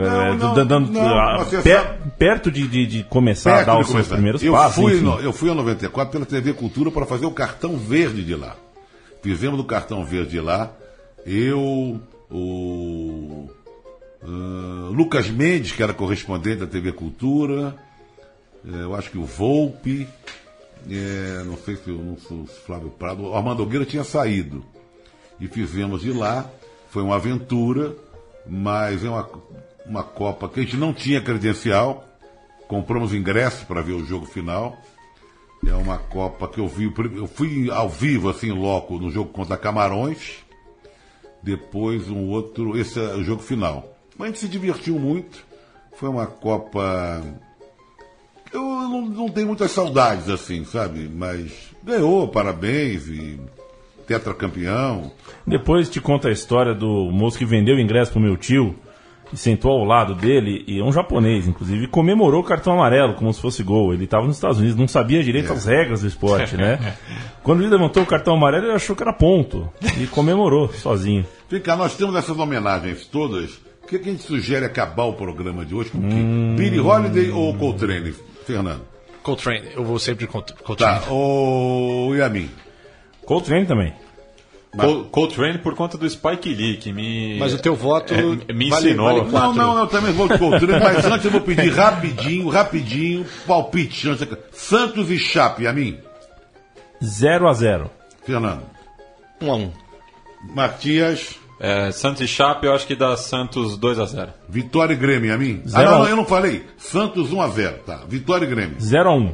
[SPEAKER 3] perto de começar a dar os seus primeiros passos.
[SPEAKER 4] Eu fui em 94 pela TV Cultura para fazer o cartão verde de lá. Fizemos o cartão verde de lá. Eu, o Lucas Mendes, que era correspondente da TV Cultura, eu acho que o Volpe, não sei se o Flávio Prado, o Armando Nogueira tinha saído. E fizemos de lá. Foi uma aventura, mas é uma Copa que a gente não tinha credencial. Compramos ingresso para ver o jogo final. É uma Copa que eu fui ao vivo, assim, loco, no jogo contra Camarões. Depois esse é o jogo final. Mas a gente se divertiu muito. Foi uma Copa... Eu não tenho muitas saudades, assim, sabe? Mas ganhou, parabéns e... tetracampeão.
[SPEAKER 3] Depois te conta a história do moço que vendeu o ingresso pro meu tio e sentou ao lado dele, e é um japonês, inclusive, comemorou o cartão amarelo como se fosse gol. Ele estava nos Estados Unidos, não sabia direito as regras do esporte, né? Quando ele levantou o cartão amarelo, ele achou que era ponto e comemorou sozinho.
[SPEAKER 4] Fica, nós temos essas homenagens todas. O que a gente sugere acabar o programa de hoje com quem? Billie Holiday ou Coltrane, Fernando?
[SPEAKER 7] Coltrane, eu vou sempre de Coltrane.
[SPEAKER 4] Tá, o Yamin?
[SPEAKER 3] Coltrane também.
[SPEAKER 5] Coltrane por conta do Spike Lee, que me...
[SPEAKER 7] Mas o teu voto
[SPEAKER 5] me ensinou.
[SPEAKER 4] Não, também vou de Coltrane, mas antes eu vou pedir rapidinho, palpite. Santos e Chape, Yamin?
[SPEAKER 3] 0-0.
[SPEAKER 4] Fernando?
[SPEAKER 7] 1-1.
[SPEAKER 4] Matias?
[SPEAKER 5] Santos e Chape, eu acho que dá Santos 2-0.
[SPEAKER 4] Vitória e Grêmio, Yamin? Eu não falei. Santos 1-0, tá. Vitória e Grêmio?
[SPEAKER 3] 0-1.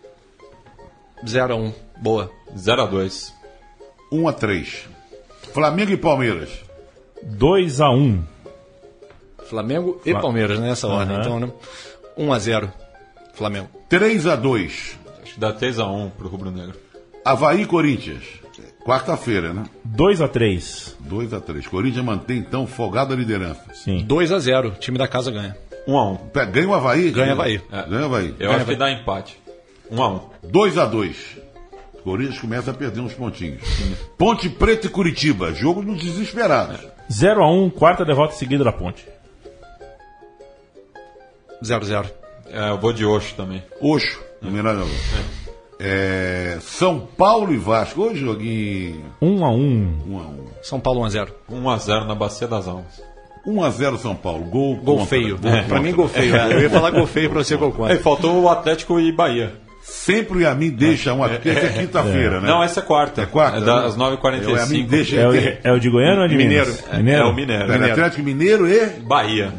[SPEAKER 7] 0-1. Boa.
[SPEAKER 5] 0-2.
[SPEAKER 4] 1-3. Flamengo e Palmeiras?
[SPEAKER 3] 2-1.
[SPEAKER 7] Flamengo e Palmeiras, nessa ordem, então, né? 1-0. Flamengo.
[SPEAKER 4] 3-2.
[SPEAKER 5] Acho que dá 3-1 pro Rubro Negro.
[SPEAKER 4] Avaí e Corinthians? Quarta-feira, né?
[SPEAKER 3] 2-3.
[SPEAKER 4] 2-3. Corinthians mantém, então, folgada a liderança.
[SPEAKER 3] Sim.
[SPEAKER 7] 2-0. Time da casa ganha.
[SPEAKER 5] 1-1.
[SPEAKER 4] Ganha o Avaí?
[SPEAKER 7] Ganha o Avaí.
[SPEAKER 4] Ganha o Avaí.
[SPEAKER 5] Eu acho que dá empate. 1-1.
[SPEAKER 4] 2-2. Corinthians começa a perder uns pontinhos. Ponte Preta e Curitiba, jogo dos desesperados.
[SPEAKER 3] 0-1, quarta derrota seguida da Ponte.
[SPEAKER 7] 0-0.
[SPEAKER 5] Eu vou de Oxo também.
[SPEAKER 4] Oxo, no Miranda. São Paulo e Vasco. Hoje joguinho
[SPEAKER 3] 1-1.
[SPEAKER 7] São Paulo 1-0.
[SPEAKER 5] 1-0 na Bacia das Almas.
[SPEAKER 4] 1-0 São Paulo. Gol
[SPEAKER 7] contra, feio. Pra mim, gol feio. Eu ia falar gol feio pra você, gol contra.
[SPEAKER 5] Faltou o Atlético e Bahia.
[SPEAKER 4] Sempre o Yamin deixa uma. Porque essa é quinta-feira, né?
[SPEAKER 5] Não, essa é quarta.
[SPEAKER 4] É quarta?
[SPEAKER 5] É das 9h45.
[SPEAKER 3] É o de Goiânia ou é de
[SPEAKER 7] Mineiro?
[SPEAKER 5] É o Mineiro.
[SPEAKER 4] Atlético Mineiro e
[SPEAKER 5] Bahia.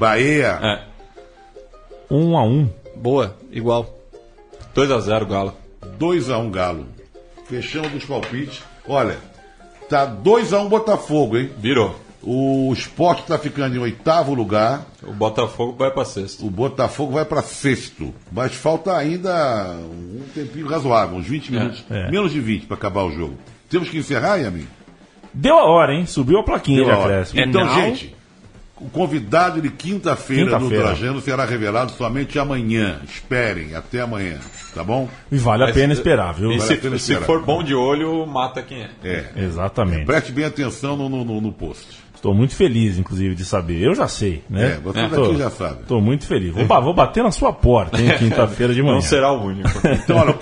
[SPEAKER 3] 1-1.
[SPEAKER 7] Boa, igual.
[SPEAKER 5] 2-0 Galo.
[SPEAKER 4] 2-1 Galo. Fechamos os palpites. Olha, tá 2-1 Botafogo, hein?
[SPEAKER 5] Virou.
[SPEAKER 4] O Sport tá ficando em 8º lugar.
[SPEAKER 5] O Botafogo vai para sexto.
[SPEAKER 4] O Botafogo vai para sexto. Mas falta ainda um tempinho razoável, uns 20 minutos. Menos de 20 para acabar o jogo. Temos que encerrar, Yamin?
[SPEAKER 3] Deu a hora, hein? Subiu a plaquinha de acréscimo.
[SPEAKER 4] Então, gente, o convidado de quinta-feira do Trajano será revelado somente amanhã. Esperem, até amanhã, tá bom?
[SPEAKER 3] E vale a pena esperar, viu?
[SPEAKER 5] E se for bom de olho, mata quem é.
[SPEAKER 3] Exatamente.
[SPEAKER 4] Preste bem atenção no post.
[SPEAKER 3] Estou muito feliz, inclusive, de saber. Eu já sei, né?
[SPEAKER 4] Você daqui já sabe.
[SPEAKER 3] Estou muito feliz. Vou bater na sua porta, hein, quinta-feira de manhã.
[SPEAKER 5] Não será o único.
[SPEAKER 4] Então, olha, o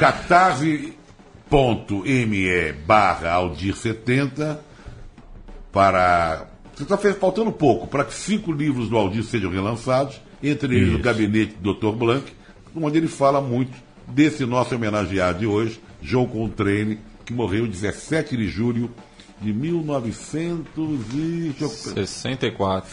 [SPEAKER 4] catarse.me/Aldir70 para... Está faltando pouco para que 5 livros do Aldir sejam relançados, entre eles o Gabinete do Dr. Blanc, onde ele fala muito desse nosso homenageado de hoje, João Coltrane, que morreu 17 de julho de
[SPEAKER 5] 1964.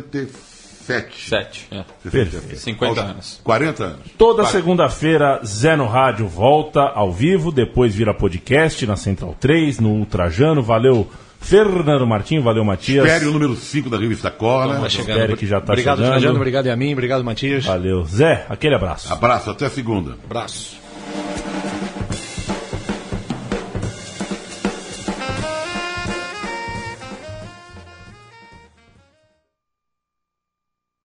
[SPEAKER 4] 67.
[SPEAKER 3] Perfeito.
[SPEAKER 5] 50 anos.
[SPEAKER 4] 40 anos.
[SPEAKER 3] Toda segunda-feira, Zé no Rádio volta ao vivo, depois vira podcast na Central 3, no Ultrajano. Valeu, Fernando Martins, valeu, Matias.
[SPEAKER 4] Espere o número 5 da revista Corner.
[SPEAKER 3] Espere que já está chegando.
[SPEAKER 7] Obrigado, Trajano, obrigado, Yamin, obrigado, Matias.
[SPEAKER 3] Valeu. Zé, aquele abraço.
[SPEAKER 4] Abraço, até segunda.
[SPEAKER 7] Abraço.